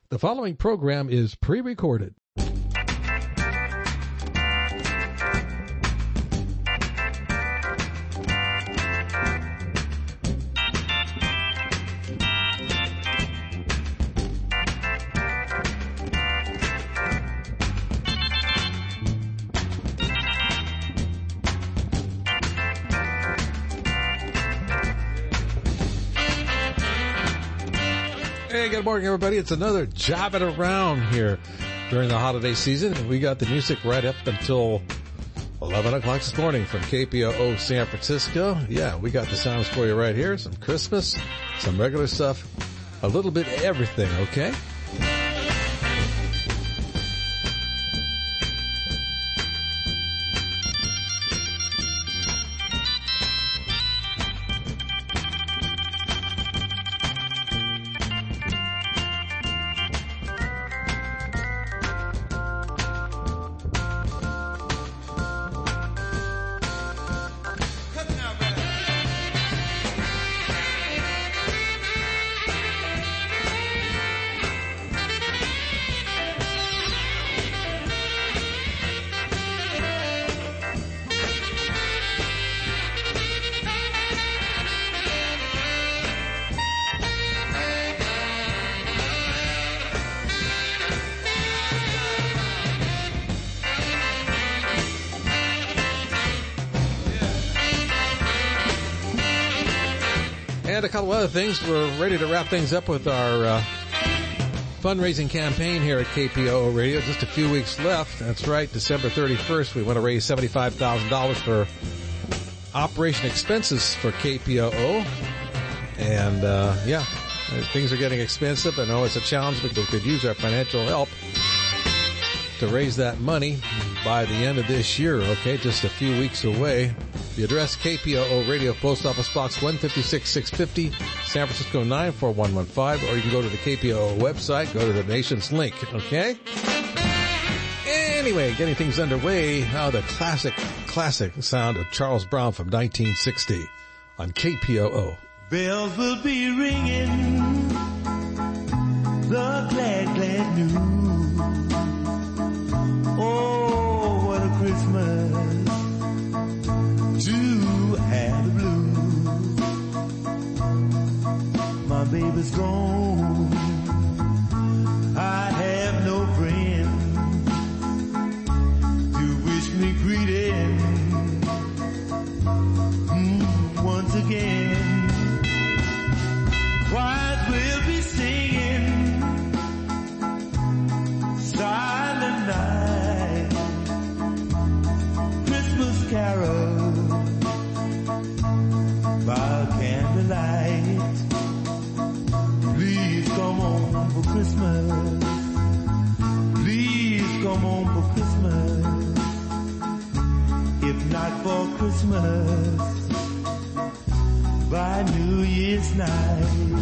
The following program is pre-recorded. Hey, good morning, everybody. It's another Jobbing Around here during the holiday season. We got the music right up until 11 o'clock this morning from KPOO San Francisco. Yeah, we got the sounds for you right here. Some Christmas, some regular stuff, a little bit of everything, okay? And a couple other things. We're ready to wrap things up with our fundraising campaign here at KPOO Radio. Just a few weeks left. That's right, December 31st. We want to raise $75,000 for operation expenses for KPOO. And, yeah, things are getting expensive. I know it's a challenge, but we could use our financial help to raise that money by the end of this year, okay? Just a few weeks away. The address, KPOO Radio, Post Office Box 156 650, San Francisco 94115, or you can go to the KPOO website, go to the Nations link, okay? Anyway, getting things underway, now the classic sound of Charles Brown from 1960 on KPOO. Bells will be ringing, the glad, glad news. Oh, what a Christmas to have the blues. My baby's gone, I have no friend to wish me greeting once again. Choirs will be singing Silent Night, Christmas carol by candlelight. Please come home for Christmas. Please come home for Christmas. If not for Christmas, by New Year's night.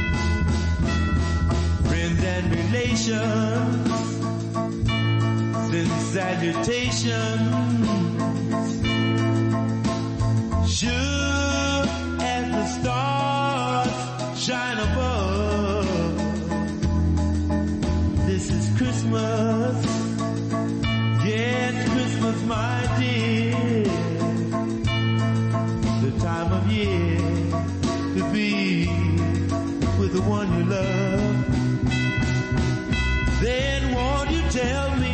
Friends and relations send salutations. Sure as the stars shine above, this is Christmas. Yes, Christmas, my dear. The time of year to be with the one you love. Then won't you tell me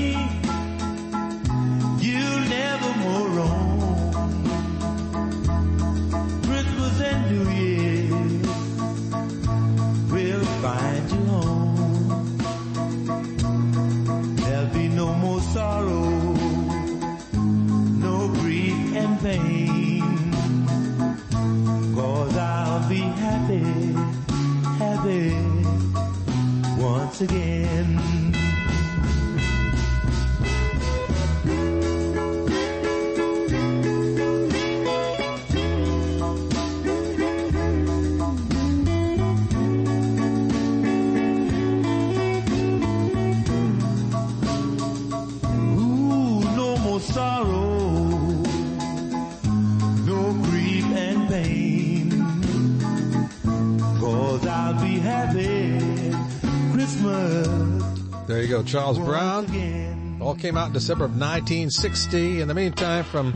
you'll never more roam? Christmas and New Year's will find you home. There'll be no more sorrow, no grief and pain. 'Cause I'll be happy, happy once again. Christmas There you go, Charles once Brown. again. All came out in December of 1960. In the meantime, from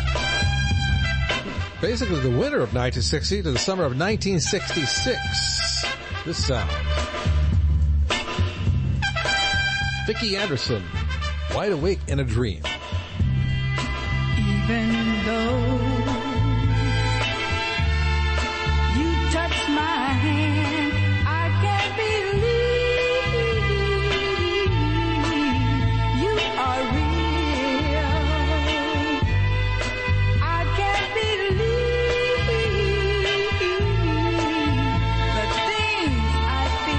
basically the winter of 1960 to the summer of 1966, this sound. Vicki Anderson, Wide Awake in a Dream. Even though you touch my hand, I can't believe you are real. I can't believe the things I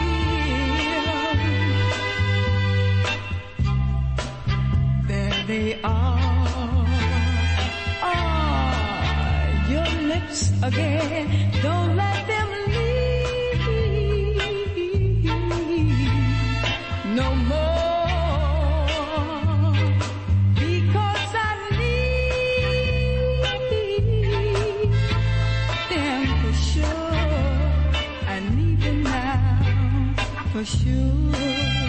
feel. There they are. Your lips again, don't let them leave no more, because I need them for sure. I need them now for sure.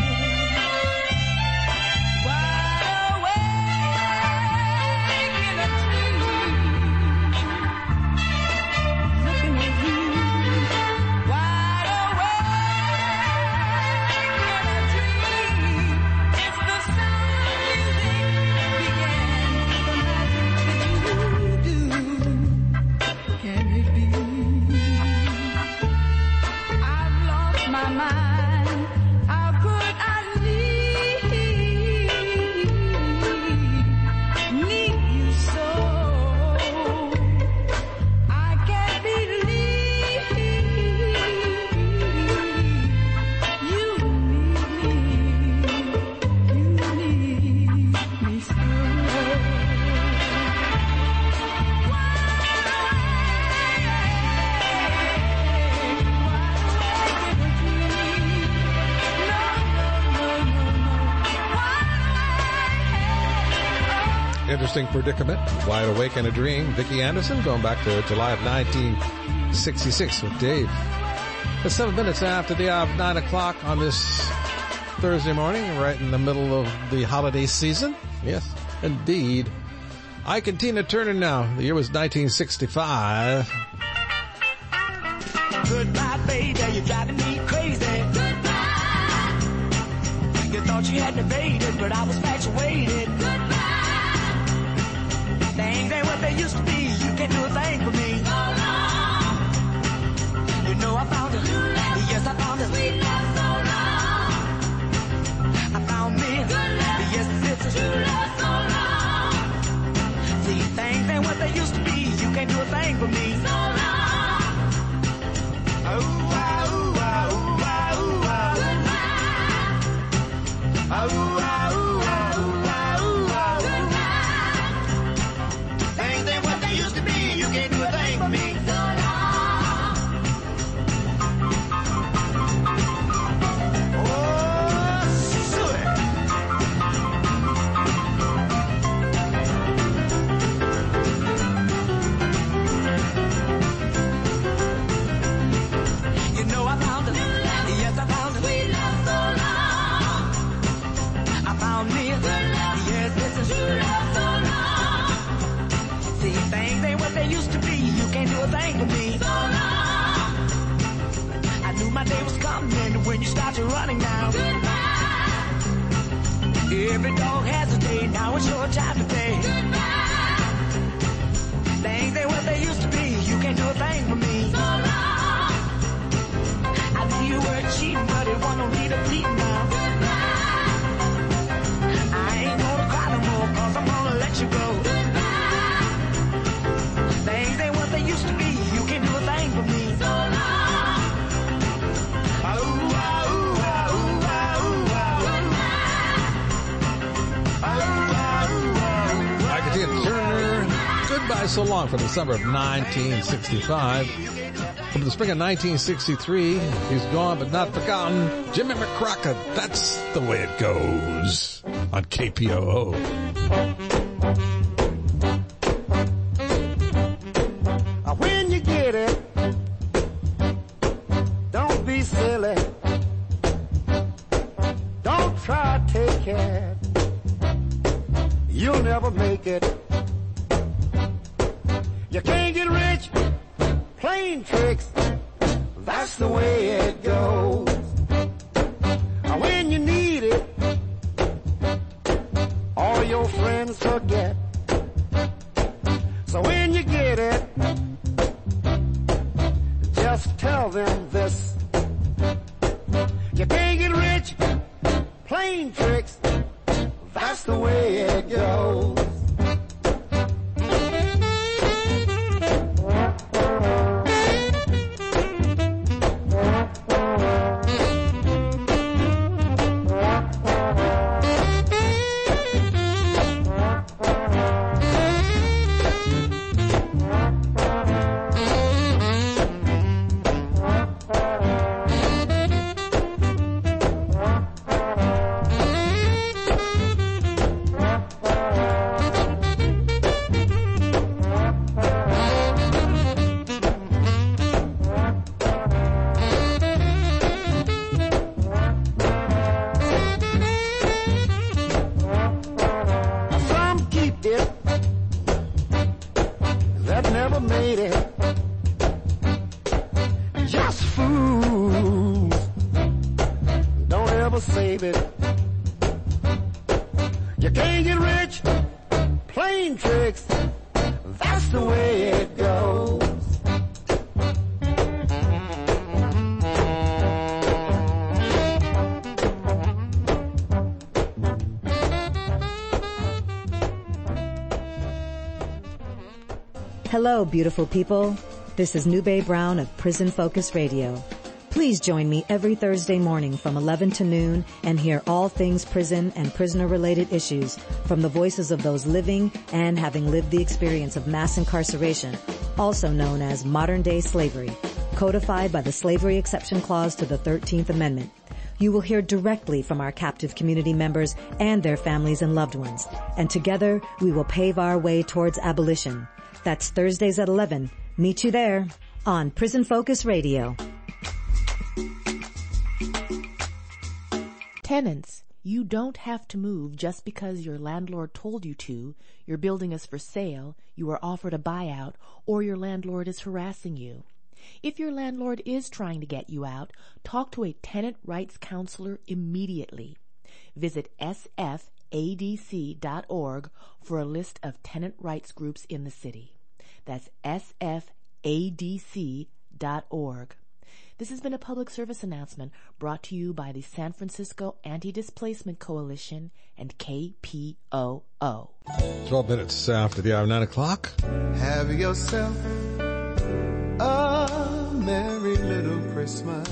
Interesting predicament. Wide Awake in a Dream. Vicki Anderson, going back to July of 1966 with Dave. It's 7 minutes after the hour of 9 o'clock on this Thursday morning, right in the middle of the holiday season. Yes, indeed. Ike and Tina Turner now. The year was 1965. Goodbye, baby, you're driving me crazy. Goodbye. You thought you had evaded, but I was infatuated. Goodbye. Things ain't what they used to be. You can't do a thing for me. So long. You know I found a new love. Yes, I found a sweet love. So long. I found me. Good love. Yes, it's a true love. So long. See, things ain't what they used to be. You can't do a thing for me. So long. Oh, ah, ooh, ah, ooh, ah, ooh, ah. Goodbye. Oh, ah, ooh, ah, ooh, ah, ooh, ah. Things ain't what they used to be. You can't do a thing for me. So long. Oh, sure. You know I found a new love. Yes, I found a sweet love. So long. I found me a good love. Yes, it's a true love. So long. See, things ain't what they used to be. You can't do a thing for me. So long. I knew my day was coming when you started running now. Goodbye. Every dog has a day. Now it's your time to pay. Goodbye. Things ain't what they used to be. You can't do a thing for me. So long. I knew you were cheating, but it wasn't no need of pleading now. Goodbye. I ain't gonna cry no more, 'cause I'm gonna let you go. Goodbye. Things ain't what they used to be. You can't do a thing for me. So long. Oh, ah, ooh, ah, ooh, ah, ooh, ah. Oh, ah, ooh, ah. Ike and Tina Turner, Goodbye So Long, from the summer of 1965. From the spring of 1963, he's gone but not forgotten. Jimmy McCrockett, That's the Way It Goes on KPOO. When you get it, don't be silly. Don't try to take it, you'll never make it. You can't get rich playing tricks, that's the way it goes. When you need it, all your friends forget. So when you get it, just tell them this: you can't get rich playing tricks, that's the way it goes. Hello, beautiful people. This is Nube Brown of Prison Focus Radio. Please join me every Thursday morning from 11 to noon and hear all things prison and prisoner-related issues from the voices of those living and having lived the experience of mass incarceration, also known as modern-day slavery, codified by the Slavery Exception Clause to the 13th Amendment. You will hear directly from our captive community members and their families and loved ones, and together we will pave our way towards abolition. That's Thursdays at 11. Meet you there on Prison Focus Radio. Tenants, you don't have to move just because your landlord told you to, your building is for sale, you were offered a buyout, or your landlord is harassing you. If your landlord is trying to get you out, talk to a tenant rights counselor immediately. Visit sfadc.org for a list of tenant rights groups in the city. That's sfadc.org. This has been a public service announcement brought to you by the San Francisco Anti-Displacement Coalition and KPOO. 12 minutes after the hour of 9 o'clock. Have yourself a merry little Christmas.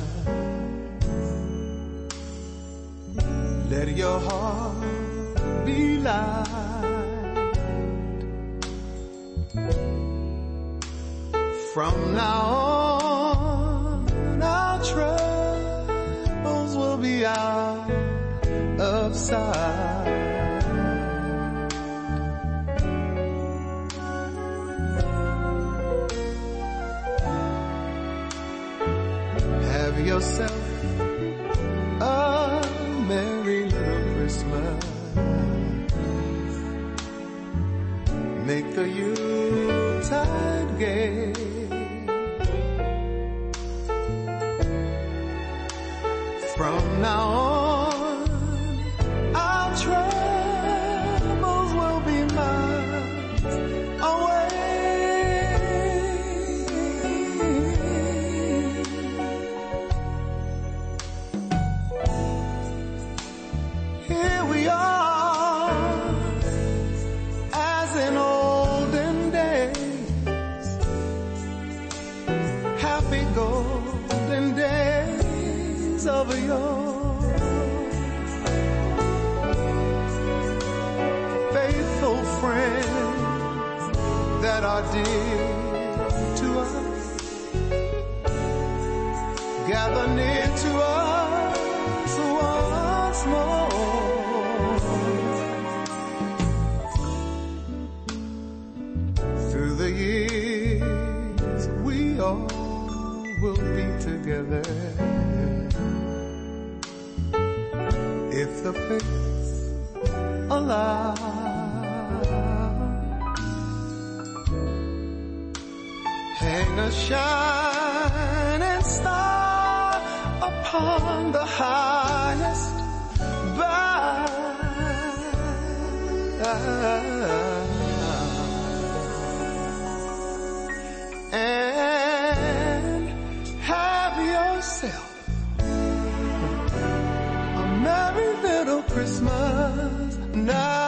Let your heart be light. From now on, our troubles will be out of sight. Have yourself a merry little Christmas. Make the Yuletide gay. From now on, our troubles will be miles away. Here we are, as in olden days, happy golden days of yore. Faithful friends that are dear to us, gather near to us once more. Through the years we all will be together if the fates allow. Hang a shining star upon the highest bough, and have yourself a merry little Christmas now.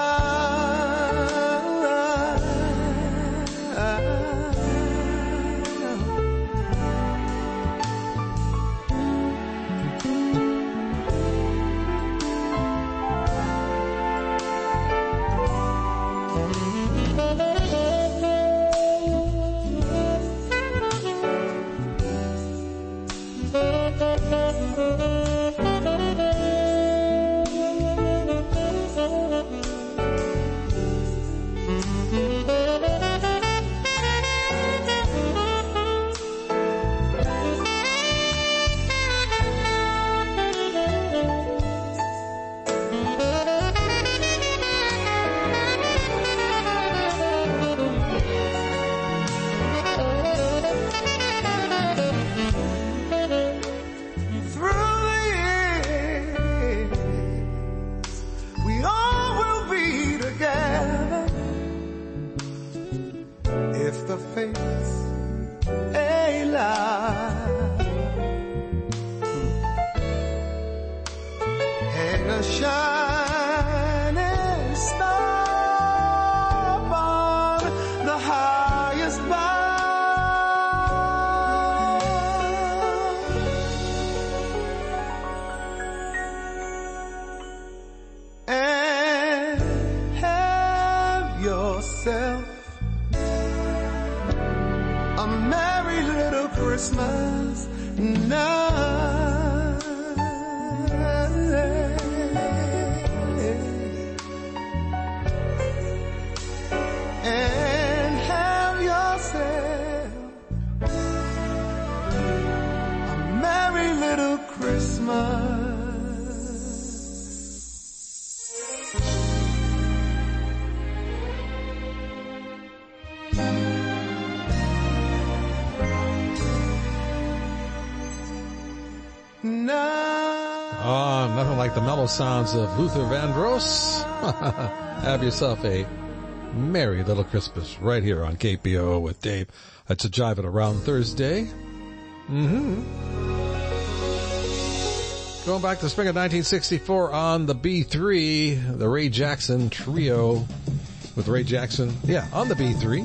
Nothing like the mellow sounds of Luther Vandross. Have yourself a merry little Christmas right here on KPO with Dave. It's a Jive It Around Thursday. Going back to the spring of 1964 on the B3, the Ray Jackson Trio with Ray Jackson. Yeah, on the B3.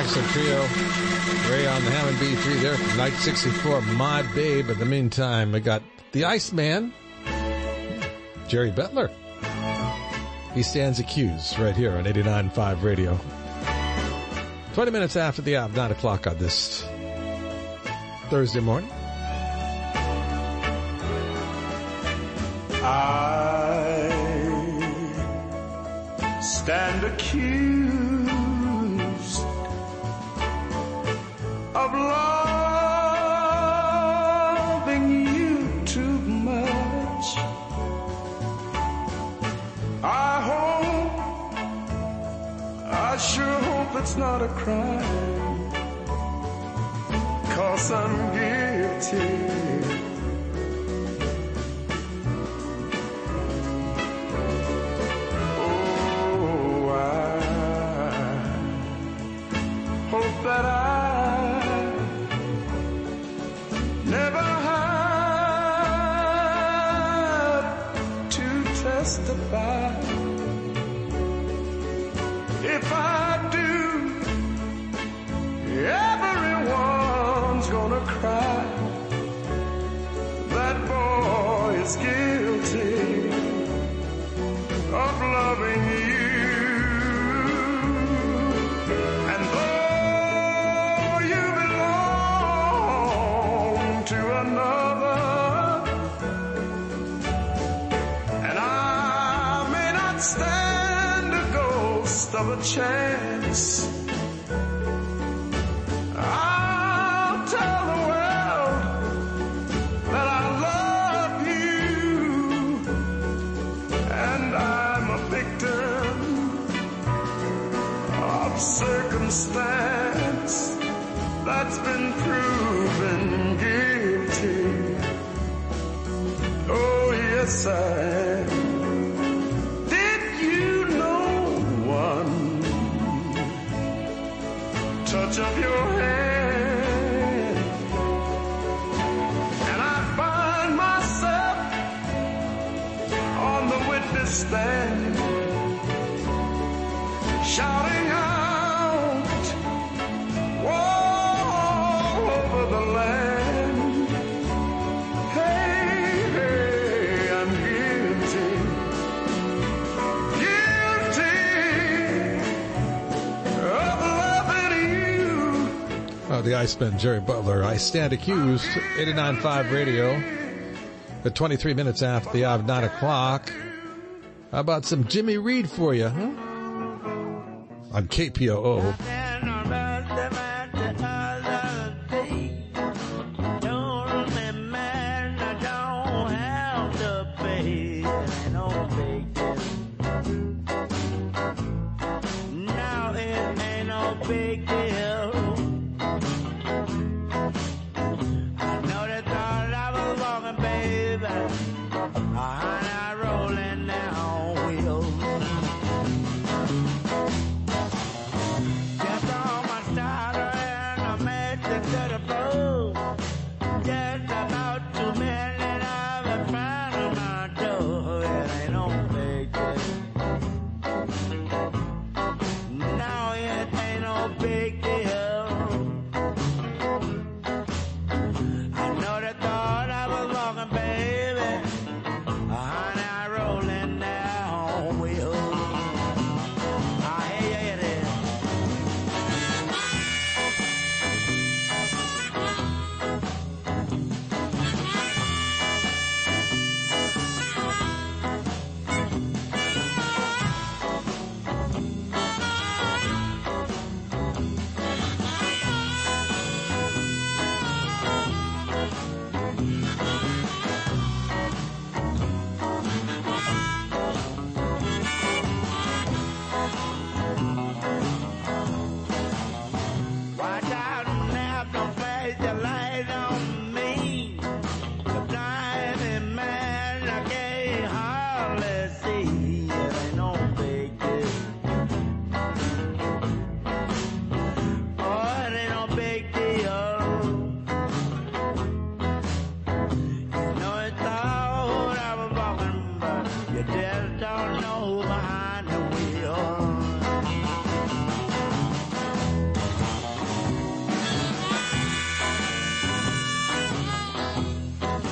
Excellent trio. Ray on the Hammond B3 there from Night 64, My Babe. In the meantime, we got the Iceman, Jerry Butler. He stands accused right here on 89.5 Radio. 20 minutes after the hour, 9 o'clock on this Thursday morning. I stand accused of loving you too much. I sure hope it's not a crime, 'cause I'm guilty. That I never had to testify. If I do, everyone's gonna cry. That boy is guilty of loving you. Of a chance, I'll tell the world that I love you, and I'm a victim of circumstance that's been proven guilty. Oh yes, I am. Touch of your hand, and I find myself on the witness stand, shouting out all over the land, hey, hey, I'm guilty, the Iceman, Jerry Butler. I stand accused. 89.5 Radio. At 23 minutes after the hour of 9 o'clock. How about some Jimmy Reed for you, huh? On KPOO.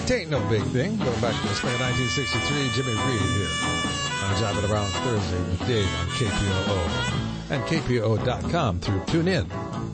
'Tain't No Big Thing. Going back to the spring of 1963, Jimmy Reed here on Jive It Around Thursday with Dave on KPOO and KPOO.com through TuneIn.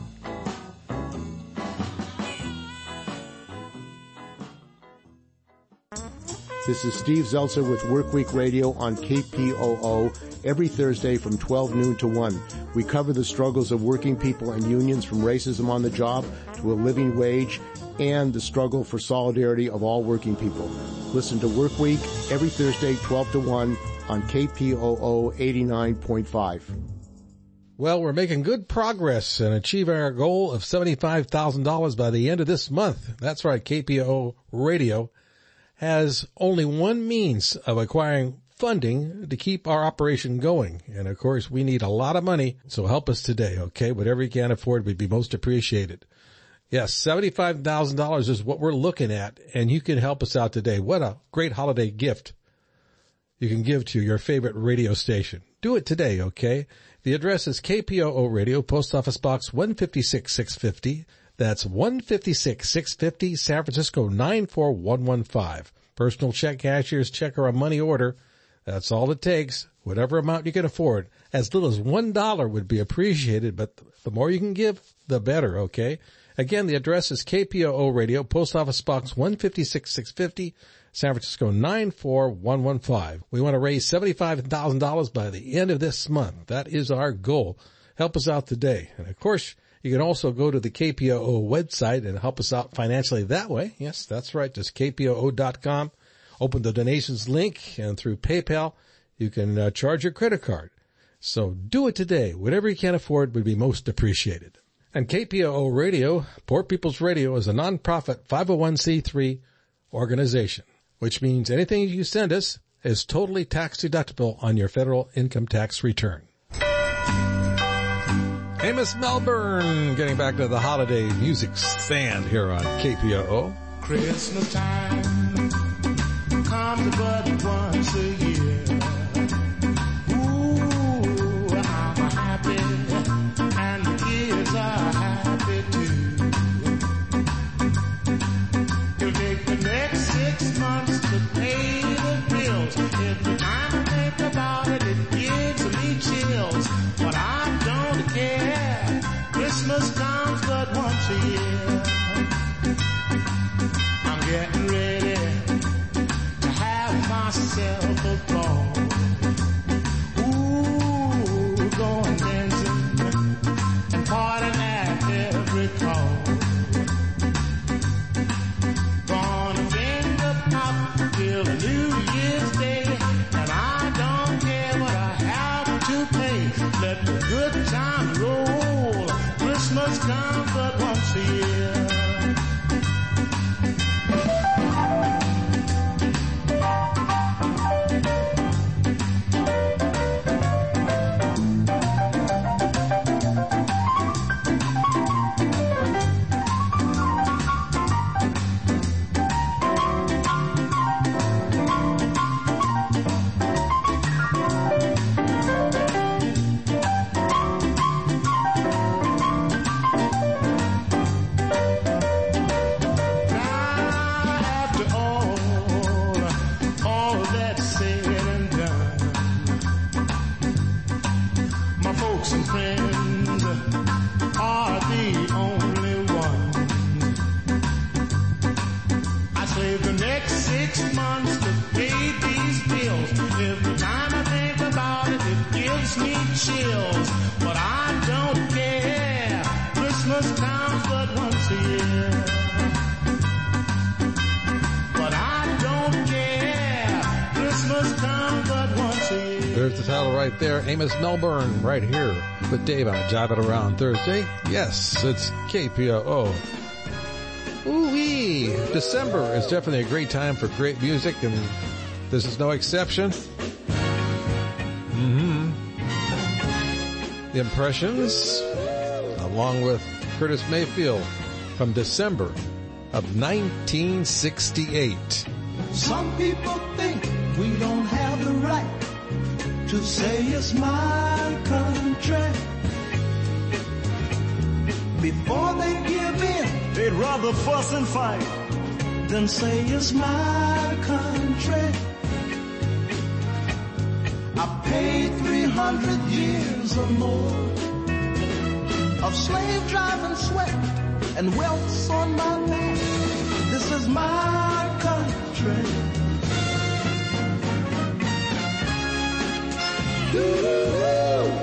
This is Steve Zeltzer with Workweek Radio on KPOO every Thursday from 12 noon to 1. We cover the struggles of working people and unions from racism on the job to a living wage and the struggle for solidarity of all working people. Listen to Workweek every Thursday 12 to 1 on KPOO 89.5. Well, we're making good progress in achieving our goal of $75,000 by the end of this month. That's right, KPOO Radio has only one means of acquiring funding to keep our operation going. And of course, we need a lot of money, so help us today, okay? Whatever you can afford would be most appreciated. Yes, $75,000 is what we're looking at, and you can help us out today. What a great holiday gift you can give to your favorite radio station. Do it today, okay? The address is KPOO Radio, Post Office Box 156-650. That's 156-650, San Francisco 94115. Personal check, cashier's check, or a money order. That's all it takes. Whatever amount you can afford. As little as $1 would be appreciated, but the more you can give, the better, okay? Again, the address is KPOO Radio, Post Office Box 156-650, San Francisco 94115. We want to raise $75,000 by the end of this month. That is our goal. Help us out today. And of course, you can also go to the KPOO website and help us out financially that way. Yes, that's right. Just KPOO.com. Open the donations link, and through PayPal, you can charge your credit card. So do it today. Whatever you can afford would be most appreciated. And KPOO Radio, Poor People's Radio, is a nonprofit 501c3 organization, which means anything you send us is totally tax deductible on your federal income tax return. Amos Melbourne, getting back to the holiday music stand here on KPOO. Christmas time comes but once a year. Ooh, I'm happy and the kids are happy too. It'll take the next 6 months to pay the bills. Every time I think about it, it gives me chills. But I don't care. Christmas comes but once a year. I'm getting ready to have myself a ball. Ooh, going dancing and partying at every call. Gonna finger pop till New Year's Day, and I don't care what I have to pay. Let the good time roll. Christmas comes but once a year. There's the title right there. Amos Melbourne right here with Dave on Jive It Around Thursday. Yes, it's KPOO. Ooh-wee! December is definitely a great time for great music, and this is no exception. The Impressions, along with Curtis Mayfield from December of 1968. Some people think we don't have the right to say it's my country. Before they give in, they'd rather fuss and fight then say it's my country. I paid 300 years or more of slave driving sweat and welts on my back. This is my country. Doo-doo-doo.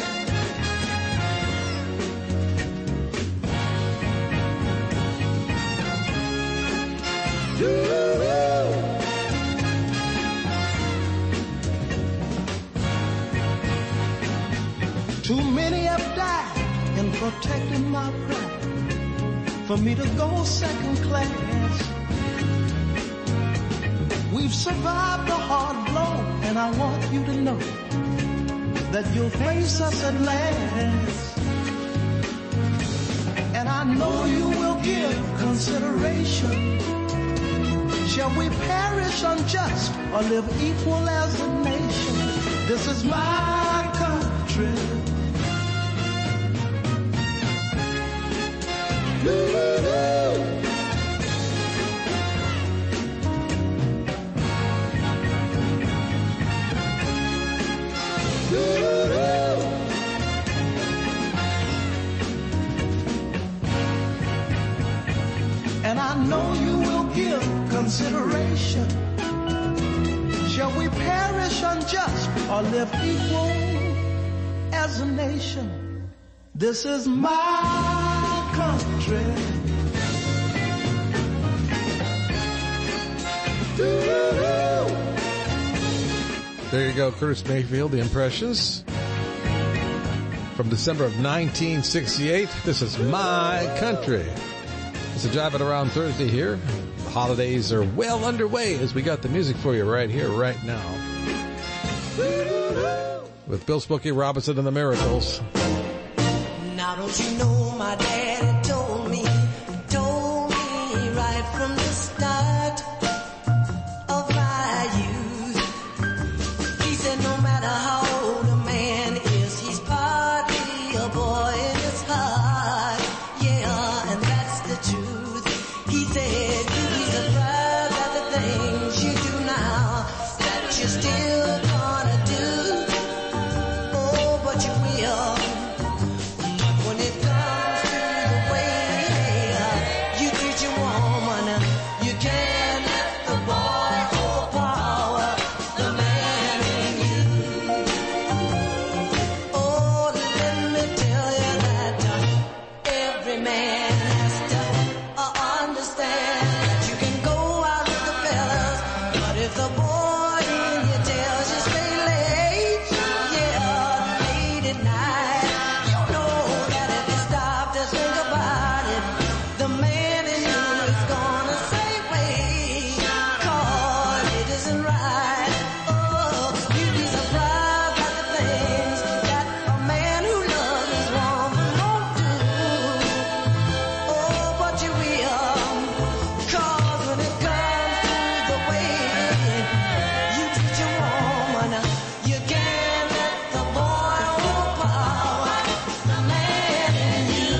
Too many have died in protecting my pride for me to go second class. We've survived a hard blow, and I want you to know that you'll face us at last. And I know you will give consideration. Shall we perish unjust or live equal as a nation? This is my country. And I know you will give consideration. Shall we perish unjust or live equal as a nation? This is my country. There you go, Curtis Mayfield, The Impressions. From December of 1968, this is My Country. It's a Jive It Around Thursday here. The holidays are well underway as we got the music for you right here, right now. With Bill Smokey Robinson and the Miracles. Now don't you know my daddy told me right from the start of my youth. He said no matter how old a man is, he's partly a boy in his heart. Yeah, and that's the truth. He said you'd be surprised at the things you do now that you're still gonna do. Oh, but you will. When it comes to the way you treat your woman, you can't let the boy overpower the man in you. Oh, let me tell you that every man has to understand that you can go out with the fellas, but if the boy in you tells you stay late, yeah, late at night, you know that if you stop to think about it, the man in you is gonna say wait, 'cause it isn't right. Oh, you'd be surprised at the things that a man who loves his woman won't do. Oh, but you will, 'cause when it comes to the way you treat your woman, you can't let the boy overpower the man in you.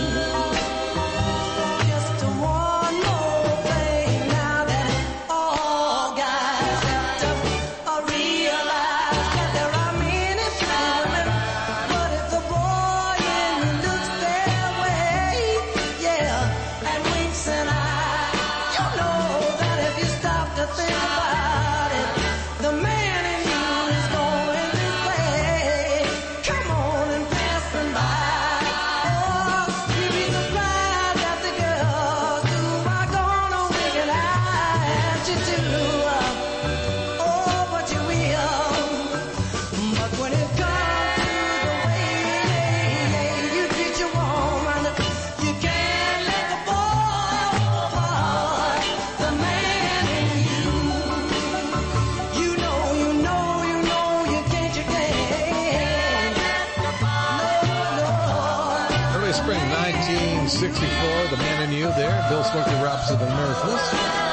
Just one more thing now that all guys have to realize that there are many women, but if the boy in you looks their way, yeah, and winks an eye, you know that if you stop to think about it, the man in you is going this way. Come on and pass them by. Oh, you'd be surprised at the girls who are gonna wink an eye at you too. Oh, but you will. But when it comes to the way you treat your woman, you can't let the boy overpower the man in you. You know, you can't. No. Early spring 1964, The Man in You there. Bill Smokey Robinson and the Miracles.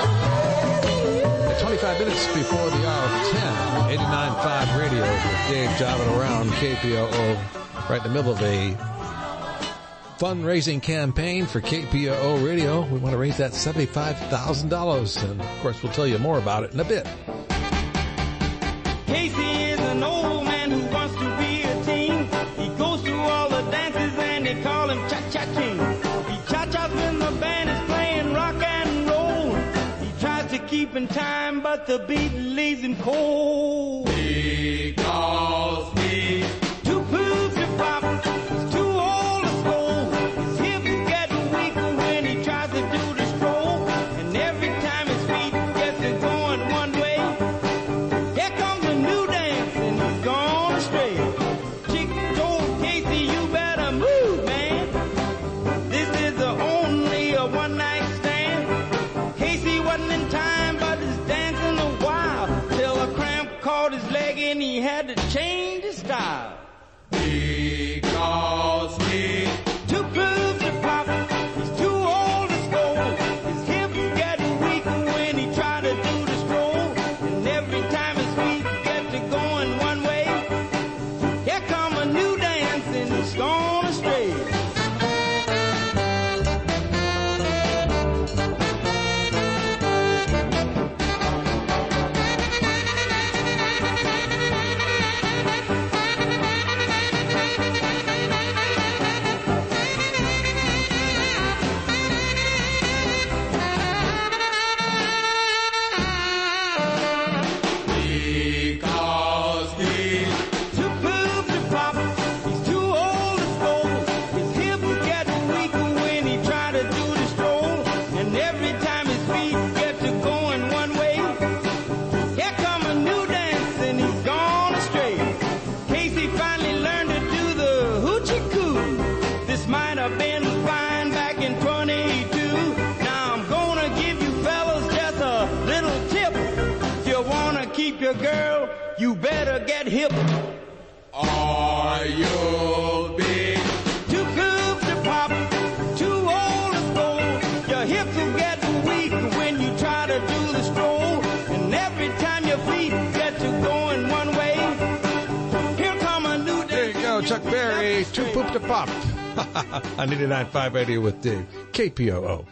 At 25 minutes before the hour of 10, 89.5 radio with Dave Jive It Around KPOO, right in the middle of a fundraising campaign for KPOO Radio. We want to raise that $75,000, and of course we'll tell you more about it in a bit. Casey is an old man who wants to be a teen. He goes through all the dances and they call him Cha-Cha King. He cha-chas when the band is playing rock and roll. He tries to keep in time, but the beat leaves him cold. He calls me too cool to pop. He's too old to scold. His hips getting weaker when he tries to do the stroll. And every time his feet gets to going one way, here comes a new dance and he's gone astray. Chick told Casey, you better move, man. This is only a one-night stand. Casey wasn't in time, but he's dancing a while till a cramp caught his leg and he had to change his style. He calls me too groove to pop. He's too old to scold. His hips getting weaker when he try to do the stroll. And every time his feet get to going one way, here come a new dance and he's gone astray. He calls me too cool to pop. He's too old to scold. His hips getting weaker when he try to do the stroll. And every time his feet get to going one way, here come a new dance and he's gone astray. Casey finally learned to do the hoochie coo. This might have been fine back in 22. Now I'm gonna give you fellas just a little tip. If you wanna keep your girl, you better get hip. Or you'll be too cool to pop, too old to scold. Your hips will get weak when you try to do the stroll. And every time your feet get to going one way, here come a new There day. you go, Chuck Berry, Too Poop to Pop. On 89.5 Radio with Dave, KPOO.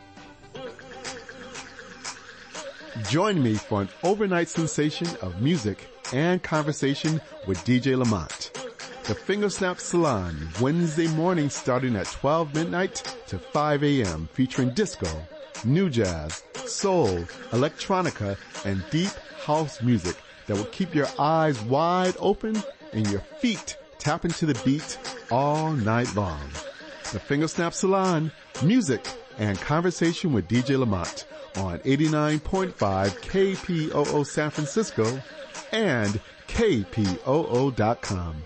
Join me for an overnight sensation of music and conversation with DJ Lamont. The Fingersnap Salon, Wednesday morning starting at 12 midnight to 5 a.m. featuring disco, new jazz, soul, electronica, and deep house music that will keep your eyes wide open and your feet tapping to the beat all night long. The Fingersnap Salon, music and conversation with DJ Lamont on 89.5 KPOO San Francisco and KPOO.com.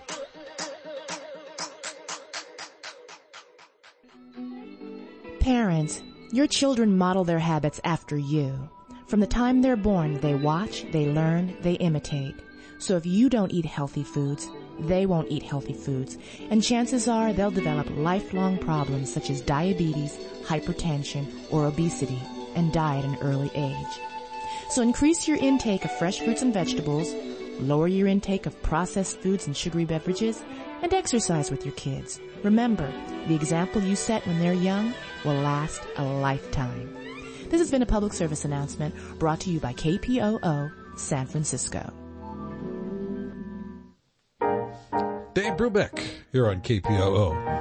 Parents, your children model their habits after you. From the time they're born, they watch, they learn, they imitate. So if you don't eat healthy foods, they won't eat healthy foods. And chances are they'll develop lifelong problems such as diabetes, hypertension, or obesity, and die at an early age. So increase your intake of fresh fruits and vegetables, lower your intake of processed foods and sugary beverages, and exercise with your kids. Remember, the example you set when they're young will last a lifetime. This has been a public service announcement brought to you by KPOO San Francisco. Dave Brubeck here on KPOO.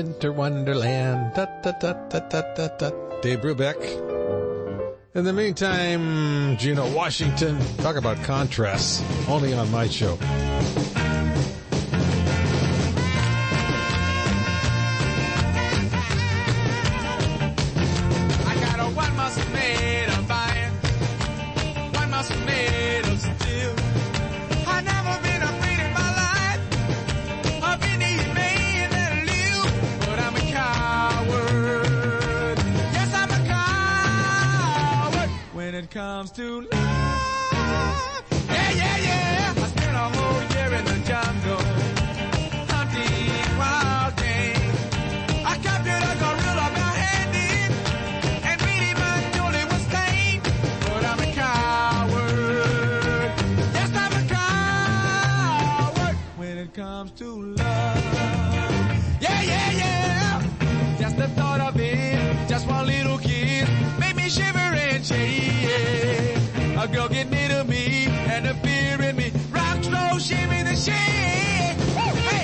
Winter Wonderland. Da, da, da, da, da, da, da. Dave Brubeck. In the meantime, Gina Washington. Talk about contrasts. Only on my show. I got a one muscle made of iron, one muscle made of steel. I never been afraid in my life of any man that live, but I'm a coward. Yes, I'm a coward when it comes to love. Yeah, yeah, yeah. I spent a whole year in the jungle hunting wild game. I captured a gorilla barehanded and beat him until he was tame. But I'm a coward. Yes, I'm a coward when it comes to love. Yeah, yeah, yeah. Just the thought of it, just one little kiss, made me shiver and shake. A girl get near to me and the fear in me rocks, roll, shimmy the shake. Hey!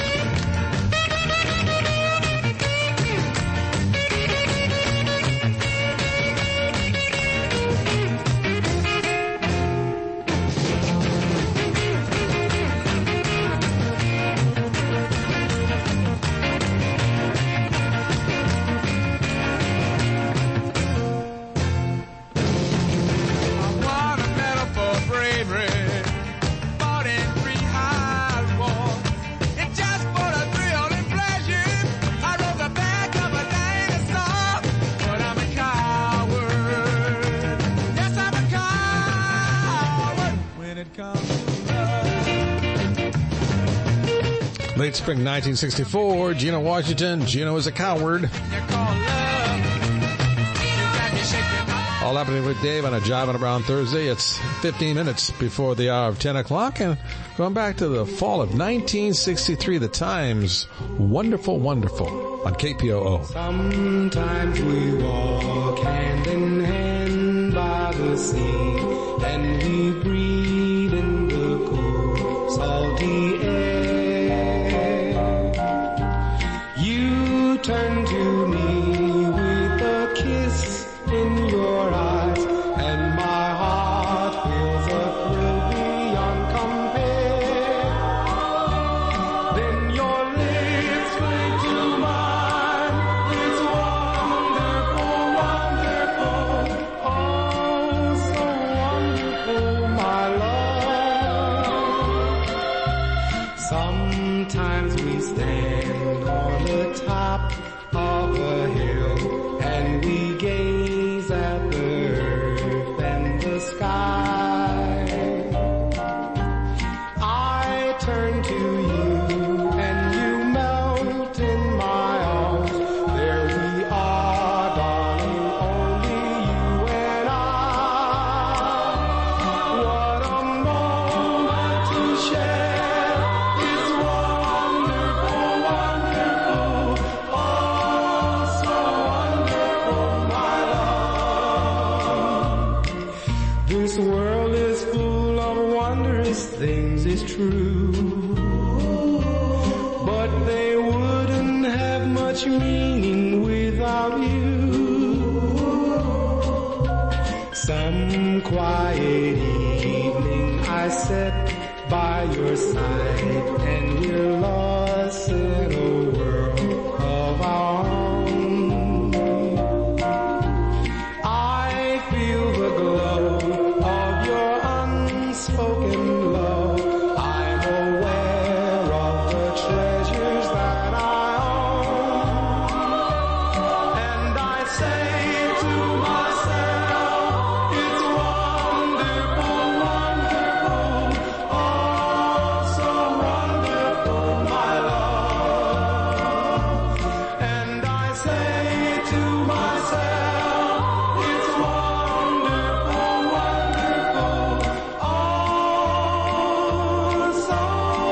I won a medal for bravery, fought in 3 high wars. And just for the thrill and pleasure, I rode the back of a dinosaur. But I'm a coward. Yes, I'm a coward when it comes to love. Late spring 1964, Gina Washington. Gina was a coward. You call love. You got me shaking my All happening with Dave on a Jiving Around Thursday. It's 15 minutes before the hour of 10 o'clock. And going back to the fall of 1963, the Times, Wonderful, Wonderful on KPOO. Sometimes we walk hand in hand by the sea, and we breathe in the cool, salty air. You turn to me with a kiss in your eyes, and my heart feels a thrill beyond compare. Then your lips cling to mine. It's wonderful, wonderful, oh so wonderful, my love. Sometimes we stand on the top of a hill and we gaze at the earth and the sky. I turn to you and you melt in my arms. There we are, darling, only you and I. What a moment to share. It's wonderful, wonderful, oh so wonderful, my love. This world is full of wondrous things, it's true, but they wouldn't have much meaning without you. Some quiet evening I sat by your side and we're lost in a world of our own. I feel the glow of your unspoken love. I'm aware of the treasures that I own. And I say to myself, it's wonderful, wonderful, oh so wonderful, my love. And I say to myself, it's wonderful, wonderful, oh so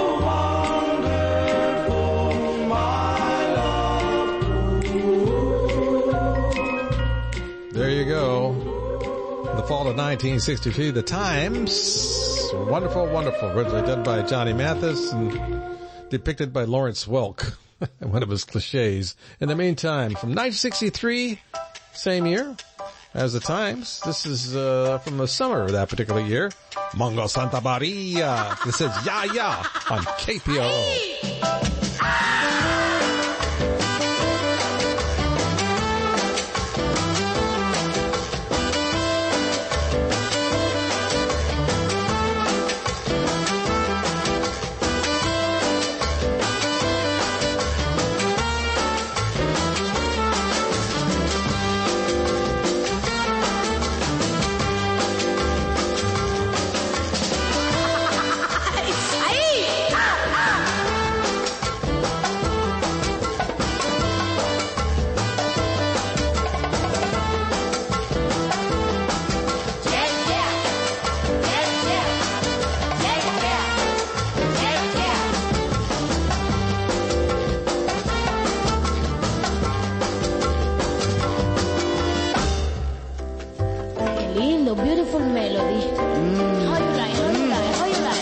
wonderful, my love. There you go. The fall of 1963, the Times, Wonderful, Wonderful, originally done by Johnny Mathis and depicted by Lawrence Welk. One of his cliches. In the meantime, from 1963, same year as the Times, this is from the summer of that particular year, Mongo Santa Maria. This is Ya Ya on KPOO. Beautiful melody. How you like? How you like? How you like?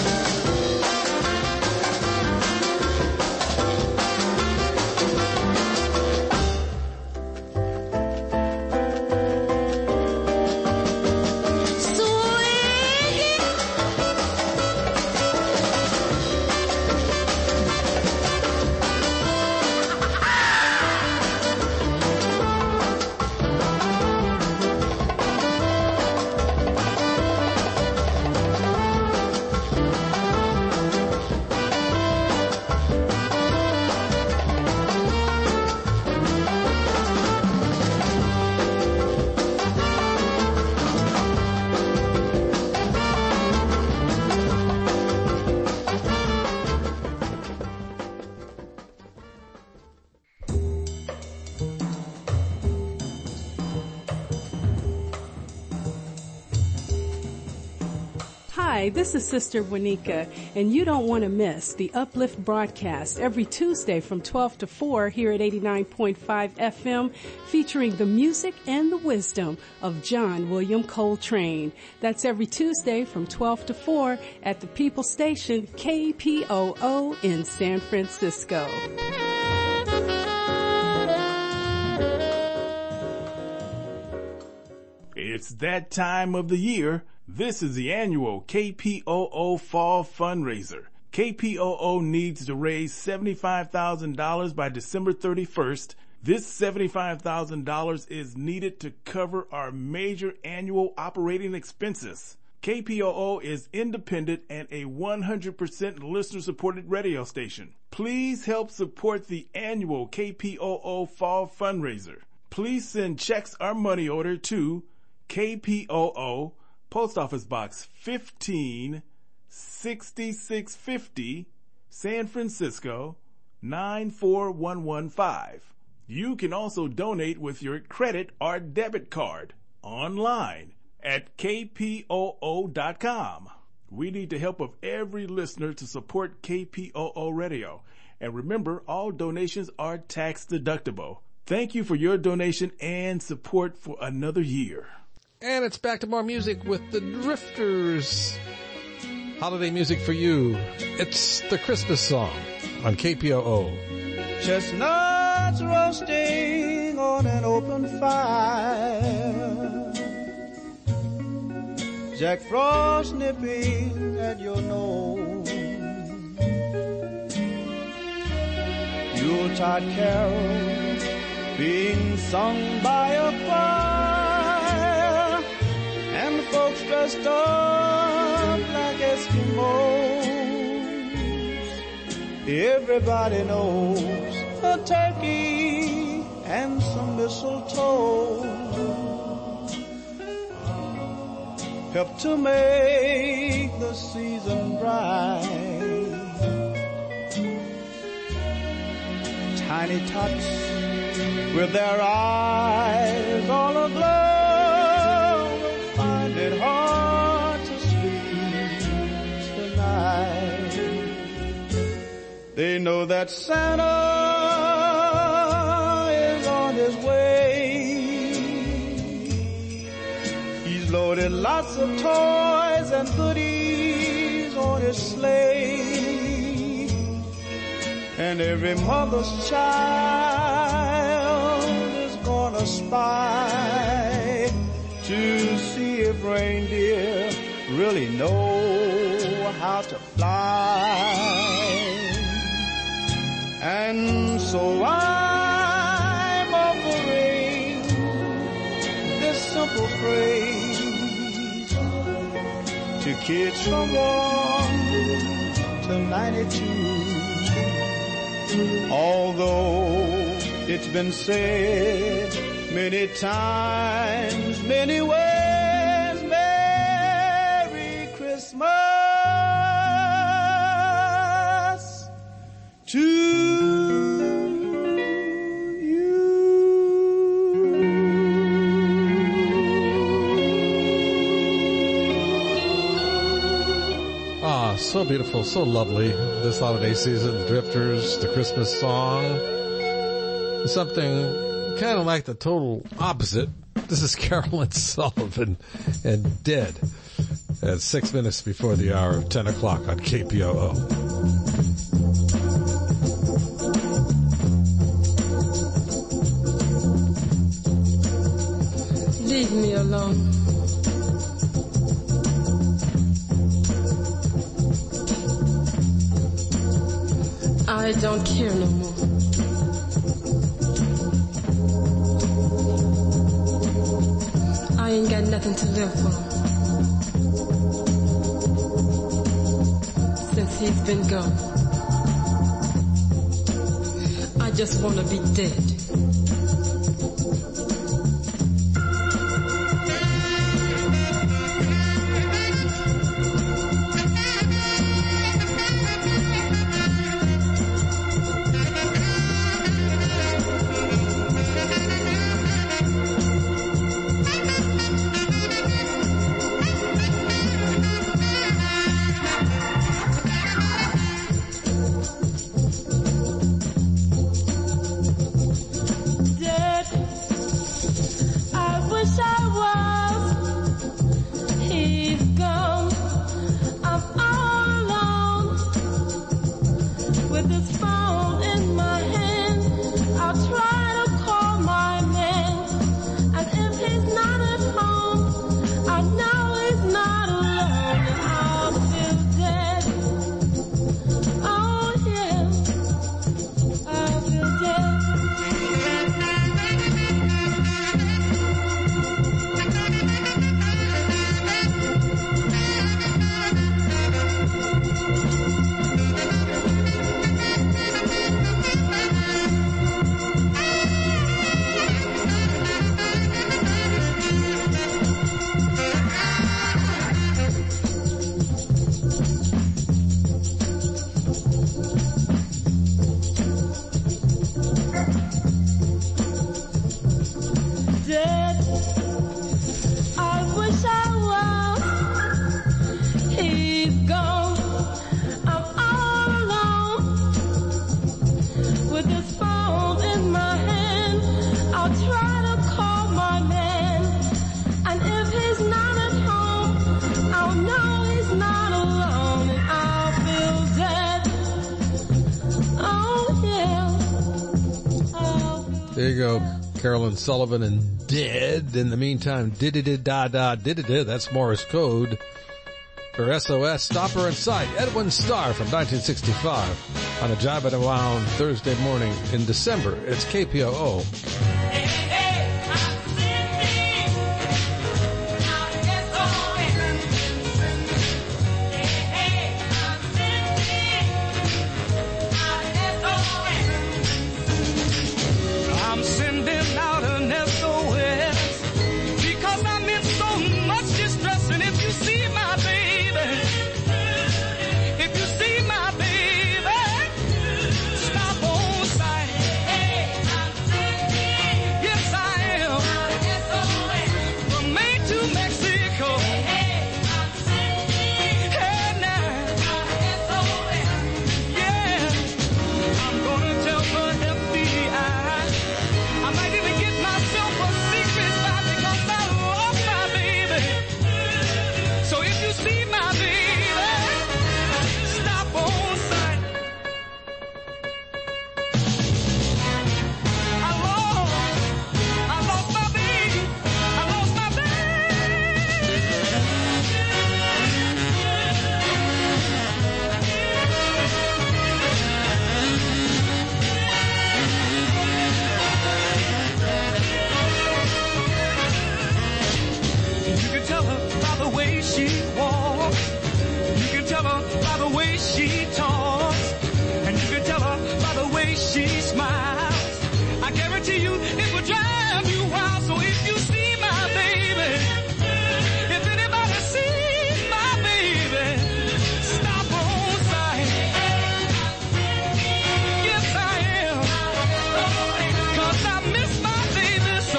Hi, this is Sister Wanika, and you don't want to miss the Uplift broadcast every Tuesday from 12 to 4 here at 89.5 FM, featuring the music and the wisdom of John William Coltrane. That's every Tuesday from 12 to 4 at the People Station, KPOO in San Francisco. It's that time of the year. This is the annual KPOO Fall Fundraiser. KPOO needs to raise $75,000 by December 31st. This $75,000 is needed to cover our major annual operating expenses. KPOO is independent and a 100% listener-supported radio station. Please help support the annual KPOO Fall Fundraiser. Please send checks or money order to KPOO, Post Office Box 156650, San Francisco 94115. You can also donate with your credit or debit card online at kpoo.com. We need the help of every listener to support KPOO Radio. And remember, all donations are tax deductible. Thank you for your donation and support for another year. And it's back to more music with the Drifters. Holiday music for you. It's the Christmas song on KPOO. Chestnuts roasting on an open fire, Jack Frost nipping at your nose, Yuletide carols being sung by a choir, and the folks dressed up like Eskimos. Everybody knows a turkey and some mistletoe help to make the season bright. Tiny tots with their eyes all aglow will find it hard to sleep tonight. They know that Santa is on his way. He's loaded lots of toys and goodies on his sleigh. and every mother's child is gonna spy to see if reindeer really know how to fly. And so I'm offering this simple phrase to kids from 1 to 92. Although it's been said many times, many ways, Merry Christmas to you. Ah, so beautiful, so lovely this holiday season. The Drifters, the Christmas song. Something kind of like the total opposite. This is Carolyn Sullivan and Dead at 6 minutes before the hour of 10 o'clock on KPOO. Leave me alone. I don't care no more. I ain't got nothing to live for. Since he's been gone, I just want to be dead. There you go, Carolyn Sullivan and Dead. In the meantime, did-da-da-da-da-da, that's Morse code for SOS, Stopper in Sight. Edwin Starr from 1965 on a Jive and Around Thursday morning in December. It's KPOO. You can tell her by the way she walks. You can tell her by the way she talks. And you can tell her by the way she smiles. I guarantee you it will drive you wild. So if you see my baby, if anybody sees my baby, stop on sight. Yes, I am. 'Cause I miss my baby so.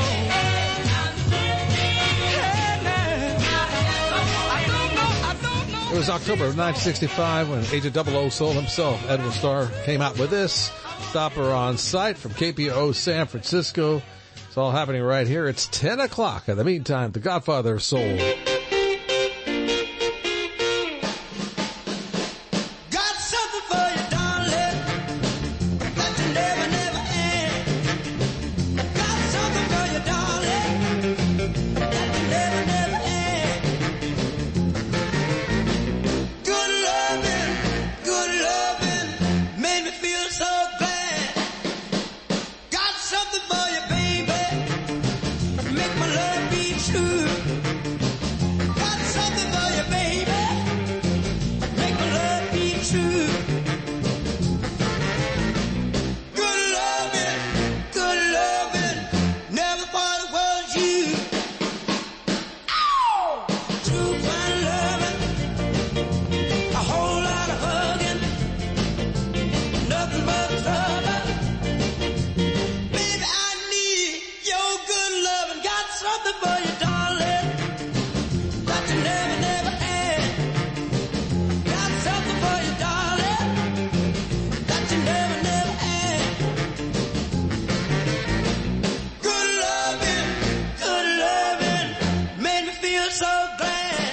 It was October of 1965 when Agent 00 Soul himself, Edwin Starr, came out with this. Stopper on Sight from KPO San Francisco. It's all happening right here. It's 10 o'clock. In the meantime, the Godfather of Soul. Got something for you, darling, that you never, never had. Got something for you, darling, that you never, never had. Good loving, made me feel so glad. Got something for you, baby, make my love be true. Got something for you, baby, make my love be true. Good loving, never thought it was you. True fine loving, a whole lot of hugging, nothing but trouble. Baby, I need your good loving. Got something for you, darling, that you never, never had. Got something for you, darling, that you never, never had. Good loving, made me feel so glad.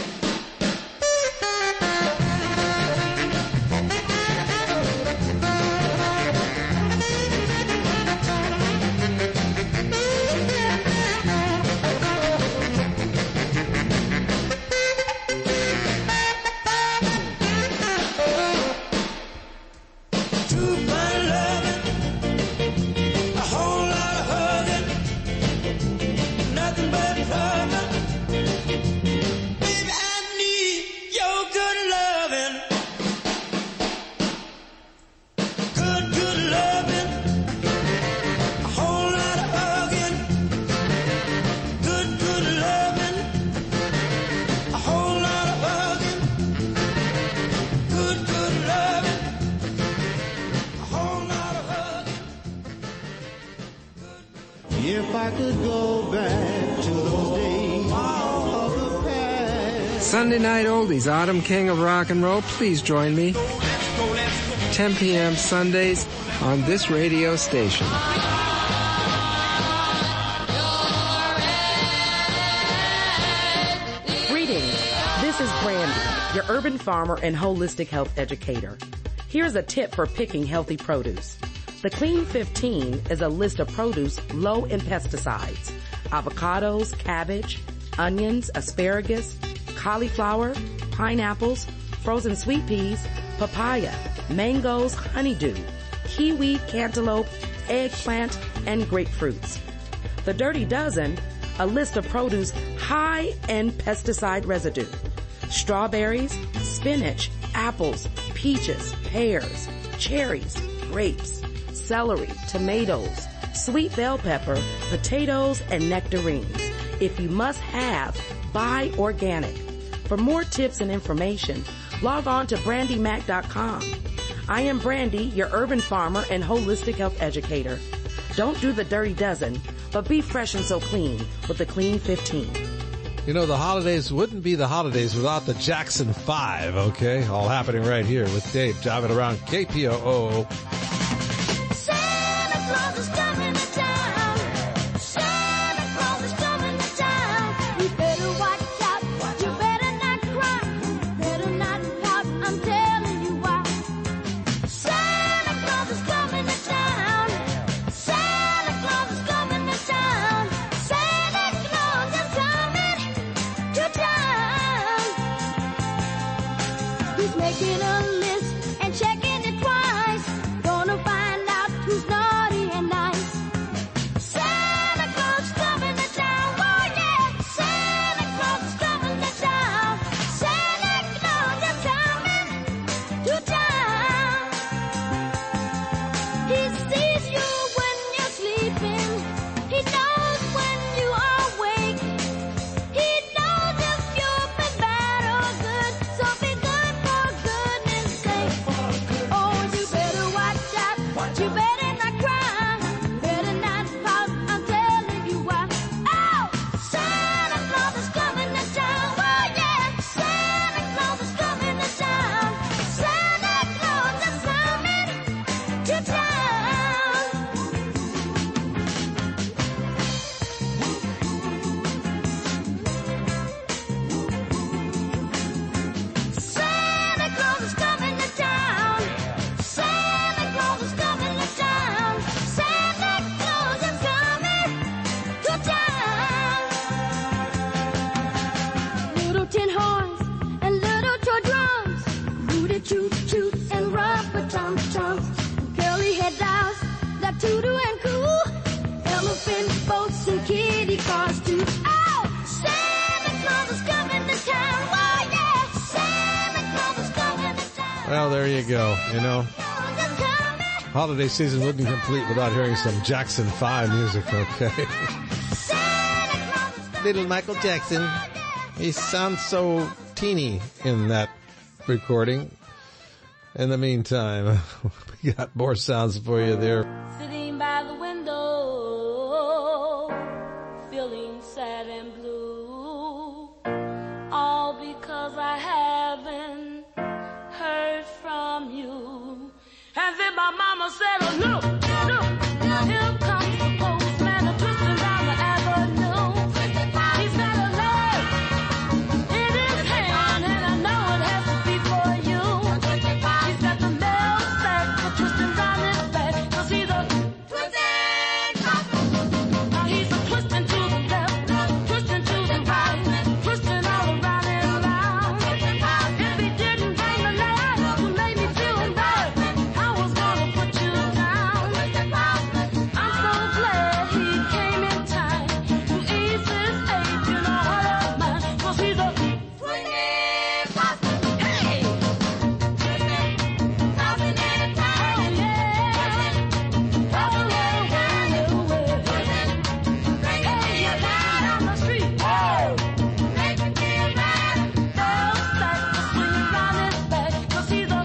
True fine loving, a whole lot of hugging, nothing but trouble. Baby, I need your good loving. Good loving, a whole lot of hugging. Good loving, a whole lot of hugging. Good loving, a whole lot of hugging. If I could go back to those days of the past. Sunday Night Oldies, Autumn King of Rock and Roll. Please join me. 10 p.m. Sundays on this radio station. Greetings. This is Brandy, your urban farmer and holistic health educator. Here's a tip for picking healthy produce. The Clean 15 is a list of produce low in pesticides. Avocados, cabbage, onions, asparagus, cauliflower, pineapples, frozen sweet peas, papaya, mangoes, honeydew, kiwi, cantaloupe, eggplant, and grapefruits. The Dirty Dozen, a list of produce high in pesticide residue. Strawberries, spinach, apples, peaches, pears, cherries, grapes, celery, tomatoes, sweet bell pepper, potatoes, and nectarines. If you must have, buy organic. For more tips and information, log on to brandymac.com. I am Brandy, your urban farmer and holistic health educator. Don't do the Dirty Dozen, but be fresh and so clean with the Clean 15. You know, the holidays wouldn't be the holidays without the Jackson 5, okay? All happening right here with Dave driving around KPOO. Santa Claus is coming to town. Santa Claus is coming to town. You better watch out. You better not cry. Better not pout. I'm telling you why. Santa Claus is coming to town. Santa Claus is coming to town. Santa Claus is coming to town. He's making a list and checking it twice. Gonna find out who's naughty and nice. Santa Claus coming to town. Oh yeah, Santa Well, there you go. You know, holiday season wouldn't be complete without hearing some Jackson 5 music, okay? Little Michael Jackson. He sounds so teeny in that recording. In the meantime, we got more sounds for you there. Sitting by the window, feeling sad and blue, all because I haven't heard from you. And then my mama said, oh, look, here comes the postman, a twisting down the avenue. He's got a letter in his hand, and I know it has to be for you. He's got the mail sack, a twisting down his back, 'cause he's a twisting. He's a twisting to the left, twisting to the right, twisting all around and around. If he didn't bring the letter to make me feel embarrassed, I was gonna put you down. I'm so glad he came in time to ease his age in a heart of mine, 'cause he's a swinging papa. Hey! Tossing in time, yeah. All around the world. Hey, you're out on the street. Oh! Make me feel bad. Bell sack was swinging round his back, 'cause he's a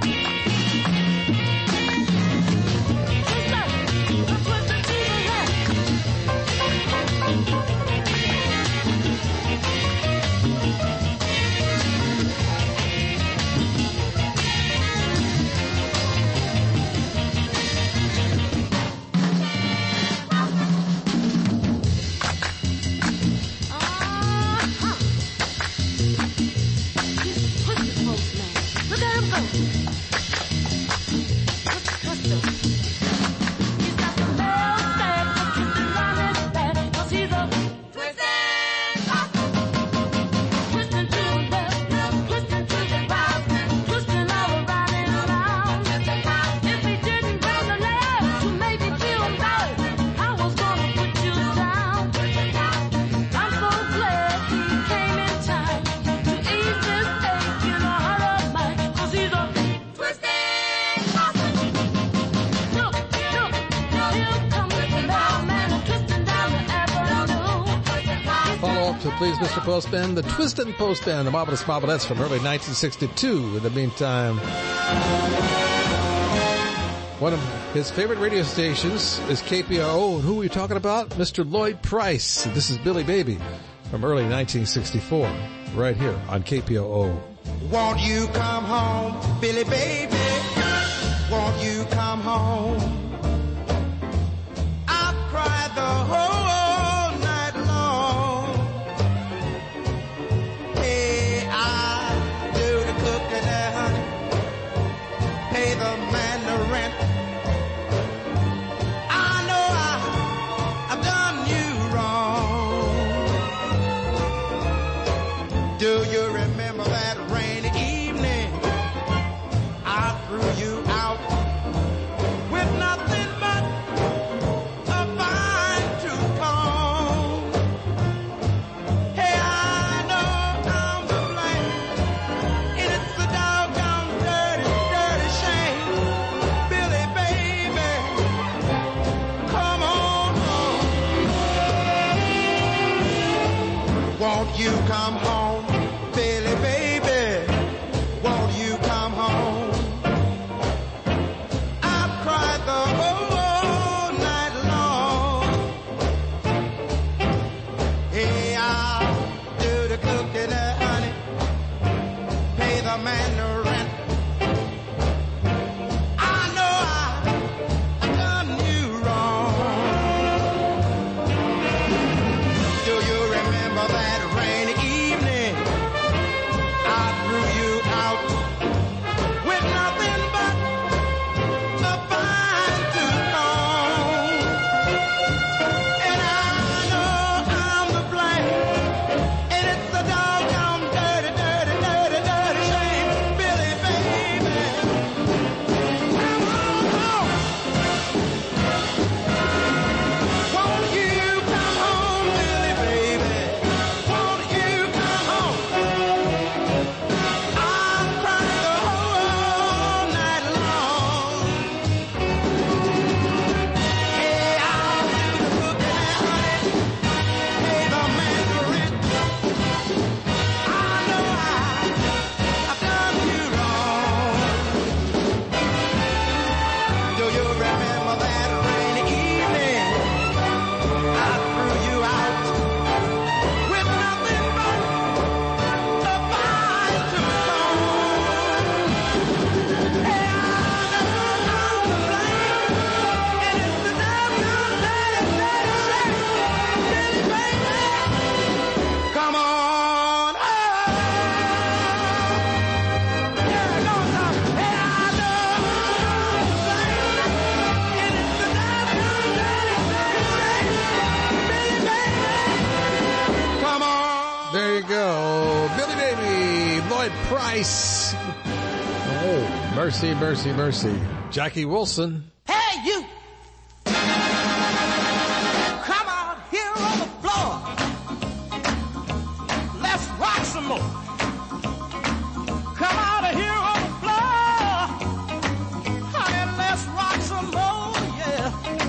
look at him go. Twister. He's got the mail sack twisting round his back, 'cause he's a twisting papa. Twisting to the left, twisting to the right, twisting all around and around. If he didn't bring the letter to make me feel embarrassed, I was gonna put you down. I'm so glad he came in time to ease this ache in a heart of mine, 'cause he's a twisting papa. Look, here comes the mailman, twisting down the avenue. Follow up to Please Mr. Postman, the Twistin' Postman, the Marvelous Marvelettes from early 1962. In the meantime, one of his favorite radio stations is KPRO. And who are we talking about? Mr. Lloyd Price. This is Billy Baby from early 1964, right here on KPOO. Won't you come home, Billy baby? Won't you come home? I've cried the whole night long. Hey, I do the cooking and honey, pay the man the rent. I know I've done you wrong. Do you remember that rainy evening? I threw you out with nothing but a fine tooth comb. Hey, I know I'm to blame, and it's a doggone dirty, dirty shame. Billy, baby, come on home. Won't you come home, Billy, baby? Won't you come home? I've cried the whole night long. Hey, I'll do the cooking and honey, pay the man the rent. I know I've done you wrong. Do you remember that rainy evening? There you go. Billy Baby, Lloyd Price. Oh, mercy, mercy, mercy. Jackie Wilson. Hey, you! Come out here on the floor. Let's rock some more. Come out here on the floor. Honey, let's rock some more, yeah.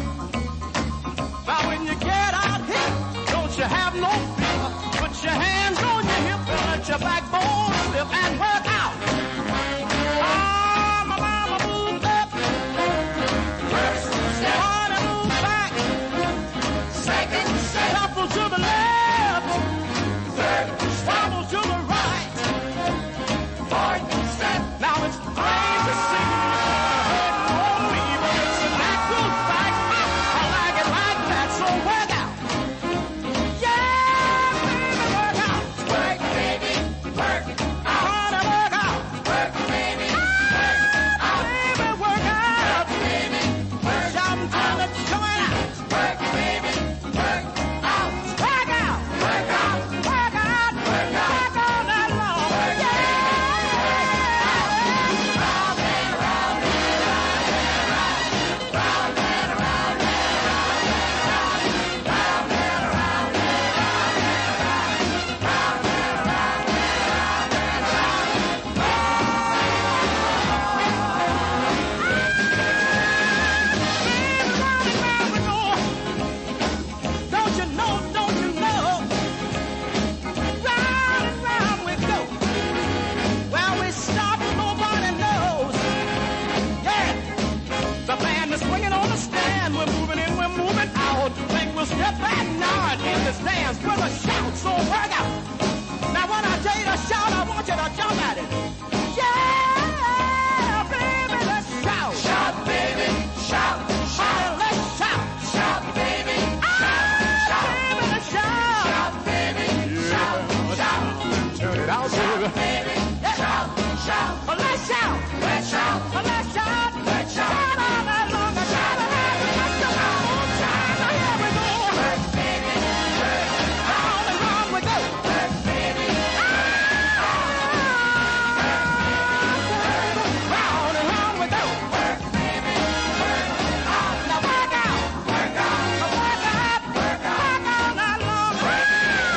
Now when you get out here, don't you have no fear. Put your hands on your hip and let your backbone slip and work out. My mama moved up. First step. Honey, move back. Second step. Shuffle to the left. Third step. Wobble to the right. Fourth step. Now it's plain to see. Don't leave it. It's an actual fact. I like it like that, so work out. Yeah, baby, work out. Work, baby, work out. Honey, work out. Work, baby, work out. Baby, work out. Baby, work out. Shout and join out. Work, baby, work out. Work out. Work out. Work out. Work out. Work all night long. Yeah. Round and around and around and around. Round and around and around and around. Round and around and around and around. Round and around and Don't you know, don't you know? Round and round we go. Where we stop, nobody knows. Yeah, the band is swinging on the stand. We're moving in, we're moving out. Think we'll step back now in this dance with a shout, so work out. Now when I tell you to shout, I want you to jump at it. Yeah, baby, let's shout. Shout, baby, shout, shout. Let's shout. Shout, baby, shout, baby, let's shout. Shout, baby, shout, shout. Turn it out, baby. Shout, shout. Let's shout. Let's shout. Let's shout. Let's shout. Shout all night long. Shout all night long. Let's go. One time. Now here we go. Work, baby, work. Round and round we go. Work, baby. Round and round we go. Work, baby, work. Now work out. Work out. Work out. Work out. Work all night long. Work,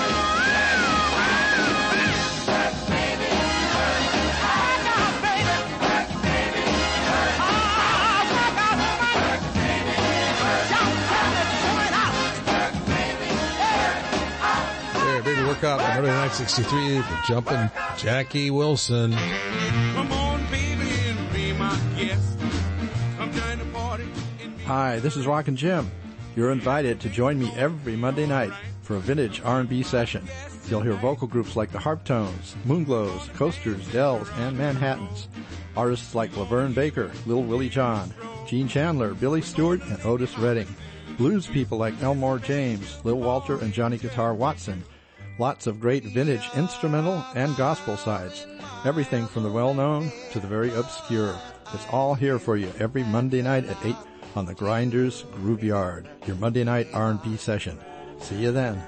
baby, work. Work out, baby. Work, baby, work. Work out, work, baby, work. Jump, turn it, join out. Work, baby, work out. There, baby, work out. Another 963, the jumping Jackie Wilson. Come on, baby, and be my guest. Come join the party. Hi, this is Rockin' Jim. You're invited to join me every Monday night for a vintage R&B session. You'll hear vocal groups like the Harptones, Moonglows, Coasters, Dells, and Manhattans. Artists like Laverne Baker, Lil Willie John, Gene Chandler, Billy Stewart, and Otis Redding. Blues people like Elmore James, Lil Walter, and Johnny Guitar Watson. Lots of great vintage instrumental and gospel sides. Everything from the well-known to the very obscure. It's all here for you every Monday night at 8 on the Grinders Groove Yard. Your Monday night R&B session. See you then.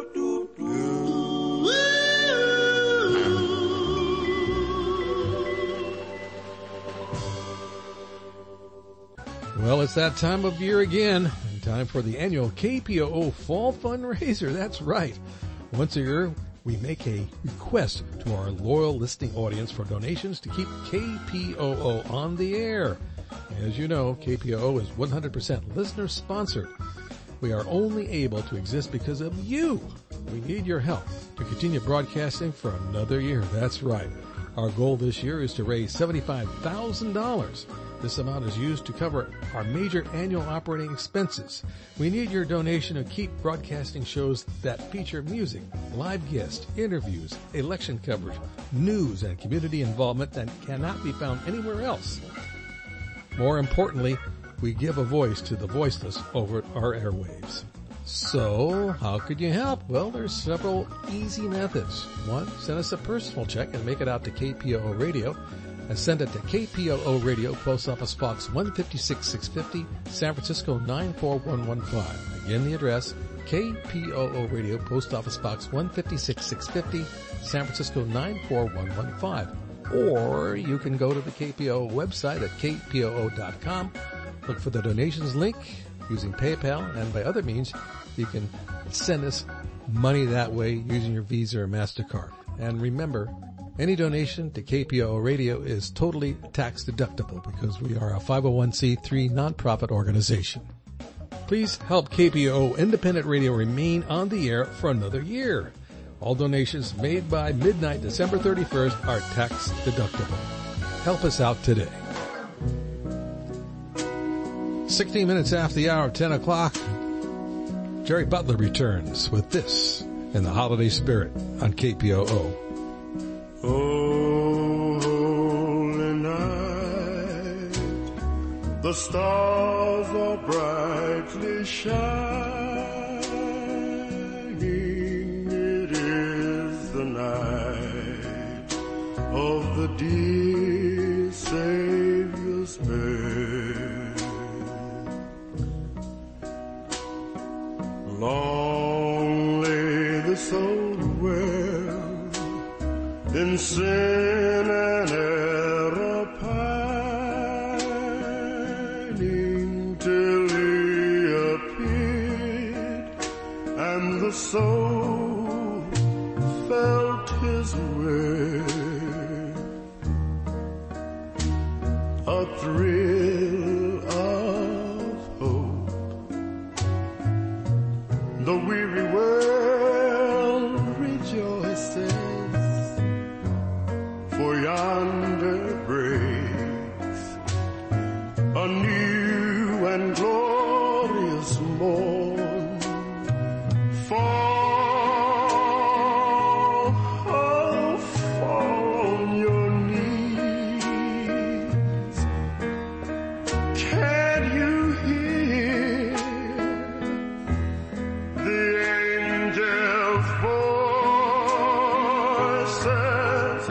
Well, it's that time of year again. Time for the annual KPOO Fall Fundraiser. That's right. Once a year, we make a request to our loyal listening audience for donations to keep KPOO on the air. As you know, KPOO is 100% listener sponsored. We are only able to exist because of you. We need your help to continue broadcasting for another year. That's right. Our goal this year is to raise $75,000. This amount is used to cover our major annual operating expenses. We need your donation to keep broadcasting shows that feature music, live guests, interviews, election coverage, news, and community involvement that cannot be found anywhere else. More importantly, we give a voice to the voiceless over our airwaves. So, how could you help? Well, there's several easy methods. One, send us a personal check and make it out to KPOO Radio. And send it to KPOO Radio, Post Office Box 156-650, San Francisco 94115. Again, the address, KPOO Radio, Post Office Box 156 650, San Francisco 94115. Or you can go to the KPOO website at kpoo.com, look for the donations link using PayPal, and by other means, you can send us money that way using your Visa or MasterCard. And remember, any donation to KPOO Radio is totally tax deductible because we are a 501c3 nonprofit organization. Please help KPOO Independent Radio remain on the air for another year. All donations made by midnight December 31st are tax deductible. Help us out today. 16 minutes after the hour, 10 o'clock, Jerry Butler returns with this in the holiday spirit on KPOO. Oh, holy night, the stars are brightly shining. It is the night of the dear Savior's birth. Long lay the soul dwell in sin and error pining till he appeared and the soul felt his way. A thrill of hope. The weary world rejoices, for yonder breaks a new and glorious morn. Fall, oh, fall on your knees. Can you hear the angels' voices?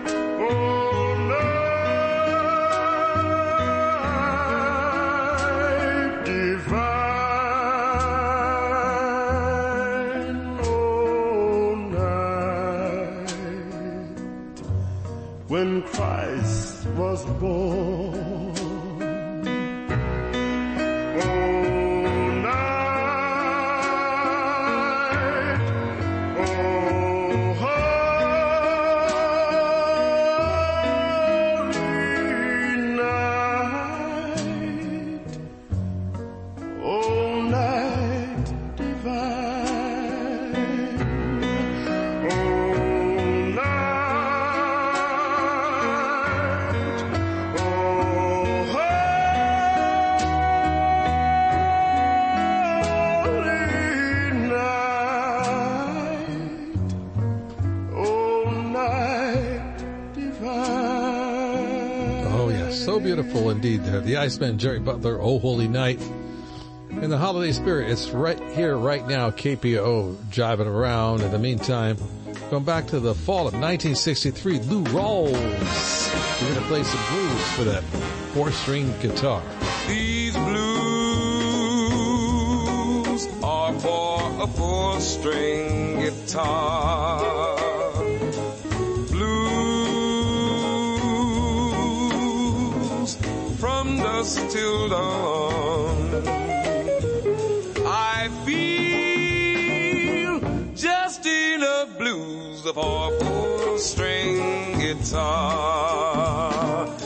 When Christ was born, oh night, oh holy night, oh night divine, oh beautiful indeed there. The Iceman, Jerry Butler, Oh Holy Night. In the holiday spirit, it's right here, right now, KPOO, jiving around. In the meantime, going back to the fall of 1963, Lou Rawls. We're going to play some blues for that 4-string guitar. These blues are for a 4-string guitar. From dusk till dawn, I feel just enough blues for a 4-string guitar.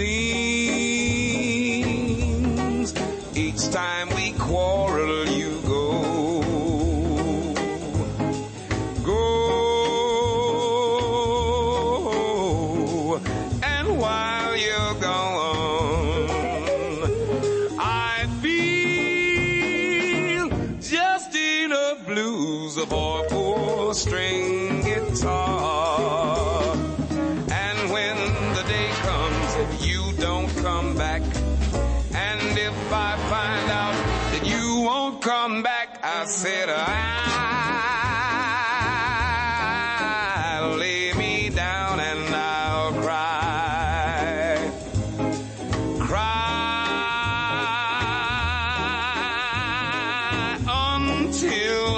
Seems each time we quarrel you go, and while you're gone, for a 4-string guitar. And when the day comes you don't come back, and if I find out that you won't come back, I said I'll lay me down and I'll cry, cry until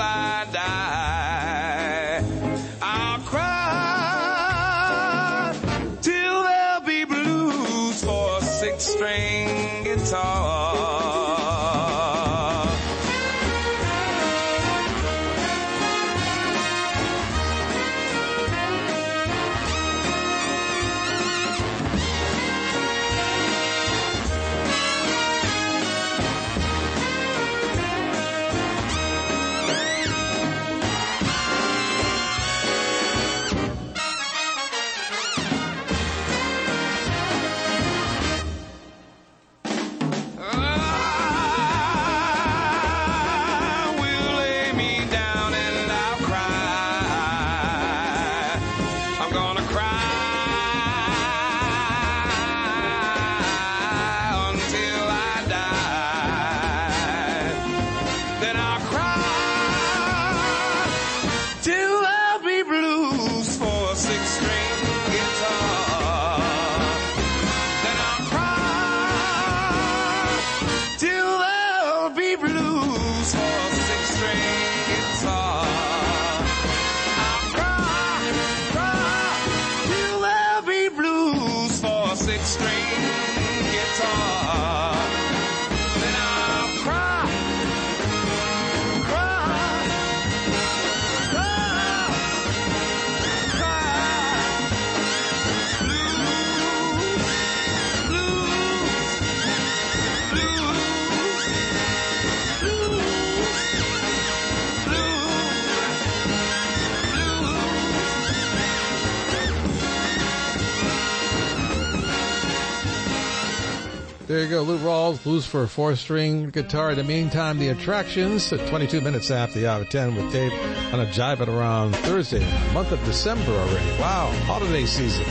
There you go, Lou Rawls, blues for a 4-string guitar. In the meantime, The Attractions at 22 minutes after the hour 10 with Dave on a Jive It Around Thursday, month of December already. Wow, holiday season.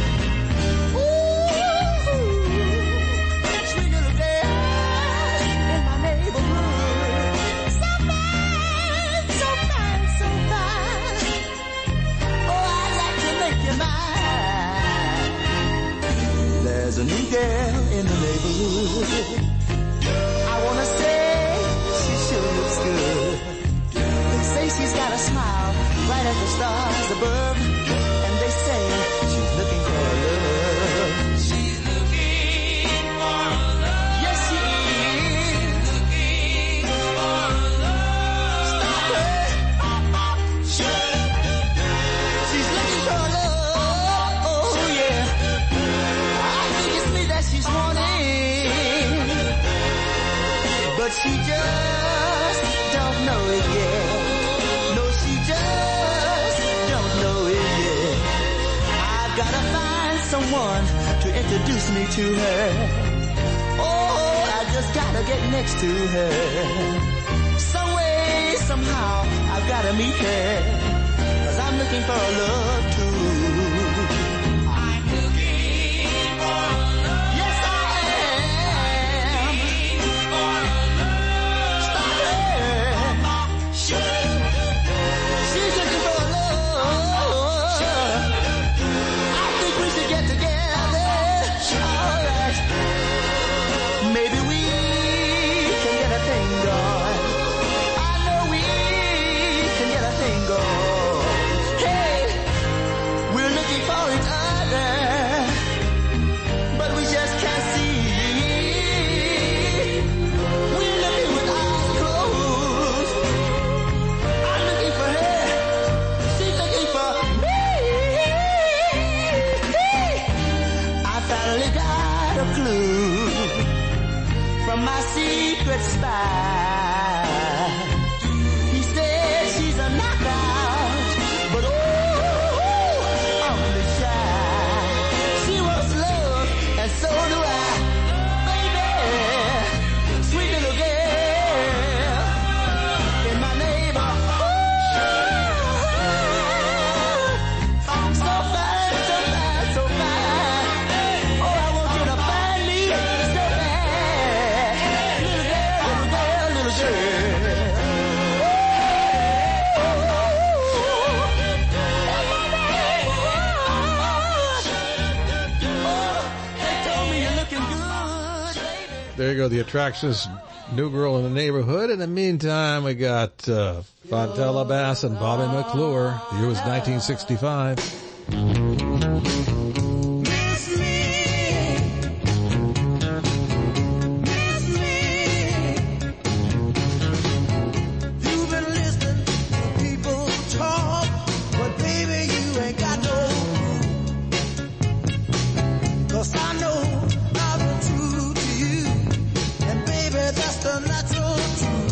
There's a new girl in the neighborhood. I wanna say she sure looks good. They say she's got a smile right at the stars above, and they say she's looking for love. She's looking for love. Yes, she is. Looking for love. Stop her. She's looking for love. Oh yeah. She's wanting, but she just don't know it yet. No, she just don't know it yet. I've gotta find someone to introduce me to her. Oh, I just gotta get next to her. Some way, somehow, I've gotta meet her, 'cause I'm looking for love too. I'm looking for love. Yes, I am. Stop her. She's looking for love. I think we should get together. All right. Maybe we can get a thing going. I know we can get a thing going. Hey, we're looking for each other, but we just can't see. We're looking with eyes closed. I'm looking for her. She's looking for me. I finally got a clue from my secret spy. He said she's a knockout, but oh, only shy. She wants love, and so do I. Baby, sweet little girl in my neighborhood. So fine, so fine, so fine. Oh, I want you to find me so bad. Little girl, little girl, little girl. They told me you're looking good, baby. There you go, The Attractions, New Girl in the Neighborhood. In the meantime, we got Fontella Bass and Bobby McClure. The year was 1965. You've been listening to people talk, but baby, you ain't got no proof. 'Cause I know I've been true to you, and baby, that's the natural truth.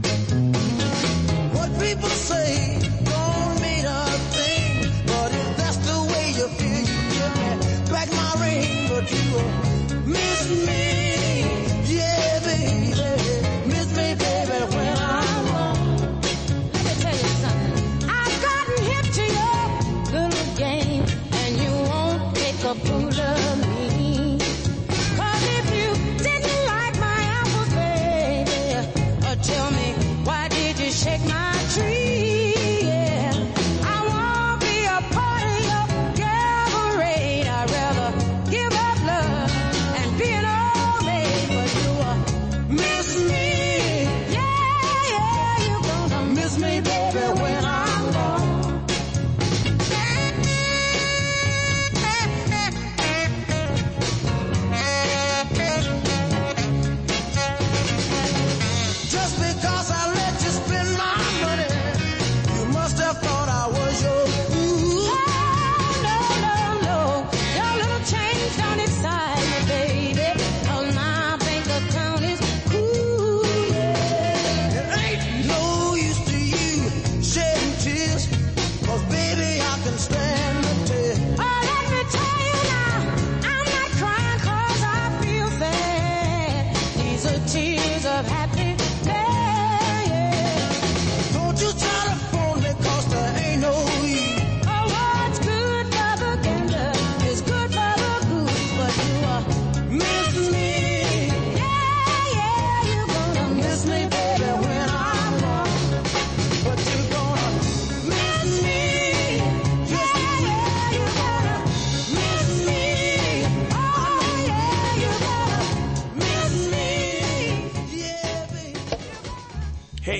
What people say don't mean a thing, but if that's the way you feel, you give me back my ring, but you miss me, yeah, baby, miss me, baby, when I'm wrong. Let me tell you something. I've gotten hip to your little game, and you won't make a fool of me. 'Cause if you didn't like my apples, baby, tell me, why did you shake my tree? Yeah, I won't be a part of your gabberade. I'd rather give up love and be an old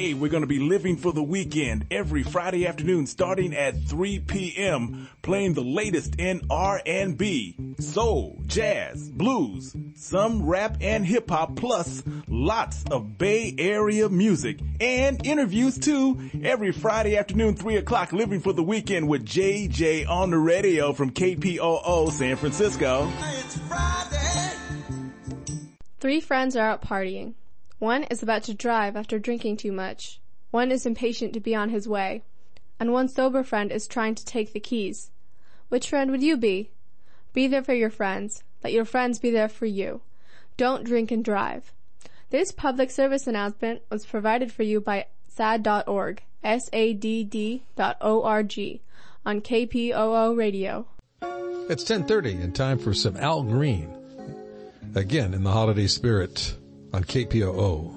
Hey, we're going to be living for the weekend every Friday afternoon starting at 3 p.m. playing the latest in R&B, soul, jazz, blues, some rap and hip hop, plus lots of Bay Area music and interviews too. Every Friday afternoon, 3 o'clock, living for the weekend with JJ on the radio from KPOO San Francisco. It's Friday. 3 friends are out partying. One is about to drive after drinking too much. One is impatient to be on his way. And one sober friend is trying to take the keys. Which friend would you be? Be there for your friends. Let your friends be there for you. Don't drink and drive. This public service announcement was provided for you by SADD.org, SADD.org, on KPOO Radio. It's 10:30 and time for some Al Green. Again, in the holiday spirit on KPOO.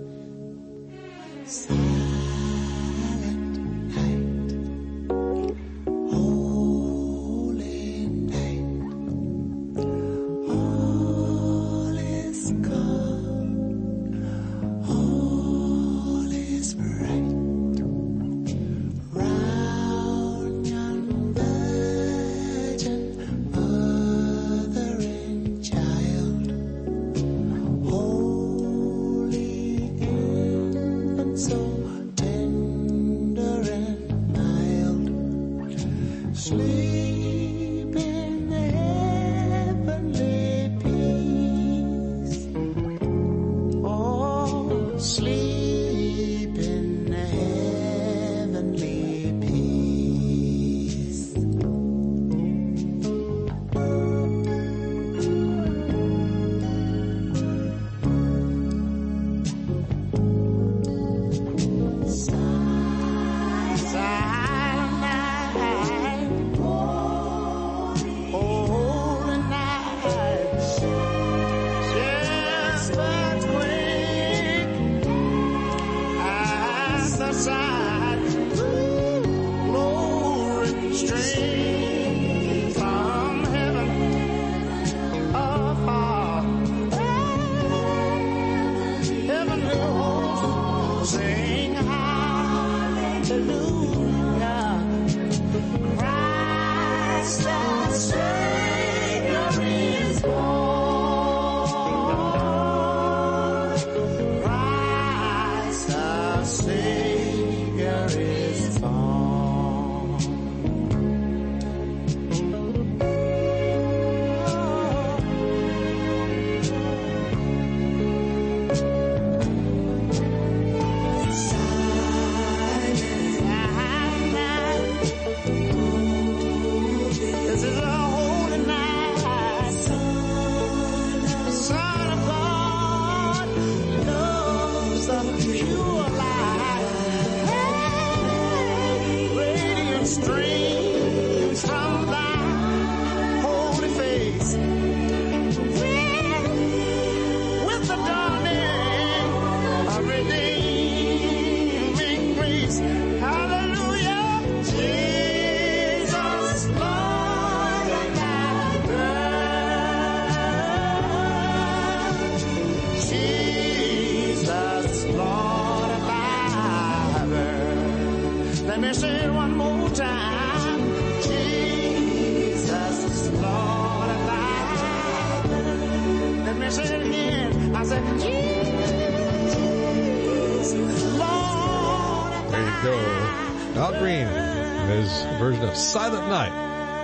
Silent Night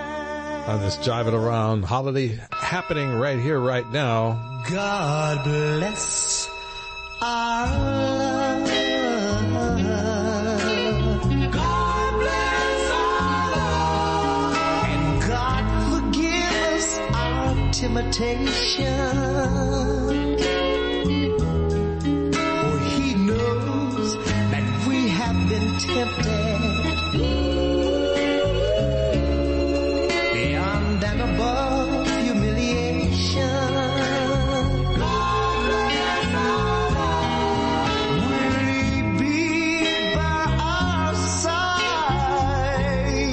on this Jive It Around holiday happening right here, right now. God bless our love. God bless our love. And God forgive us our temptation. For He knows that we have been tempted. Above humiliation, will He be by our side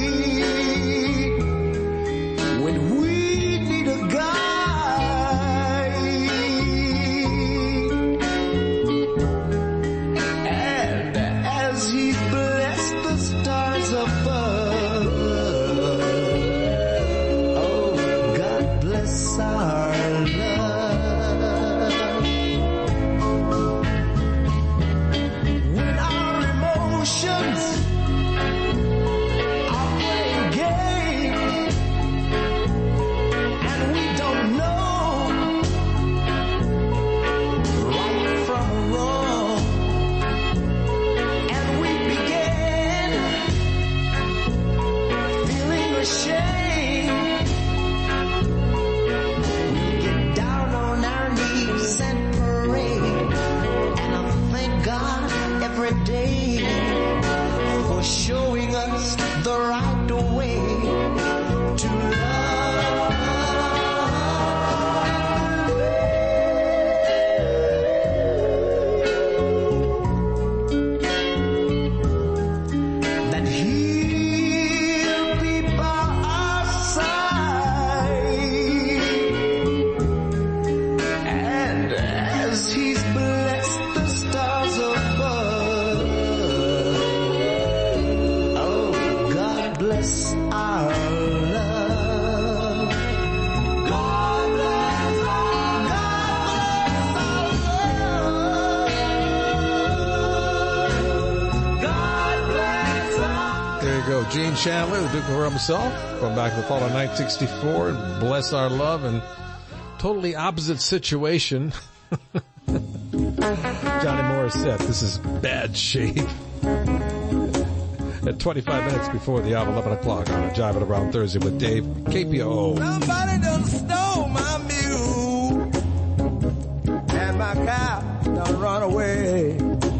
when we need a guide? Kevin Chandler, the Duke of Earl himself, going back to the fall of 1964, and Bless Our Love, and totally opposite situation. Johnny Morissette, this is Bad Shape. At 25 minutes before the hour, 11 o'clock on a Jive It Around Thursday with Dave, KPOO. Somebody done stole my mule, and my cow done run away.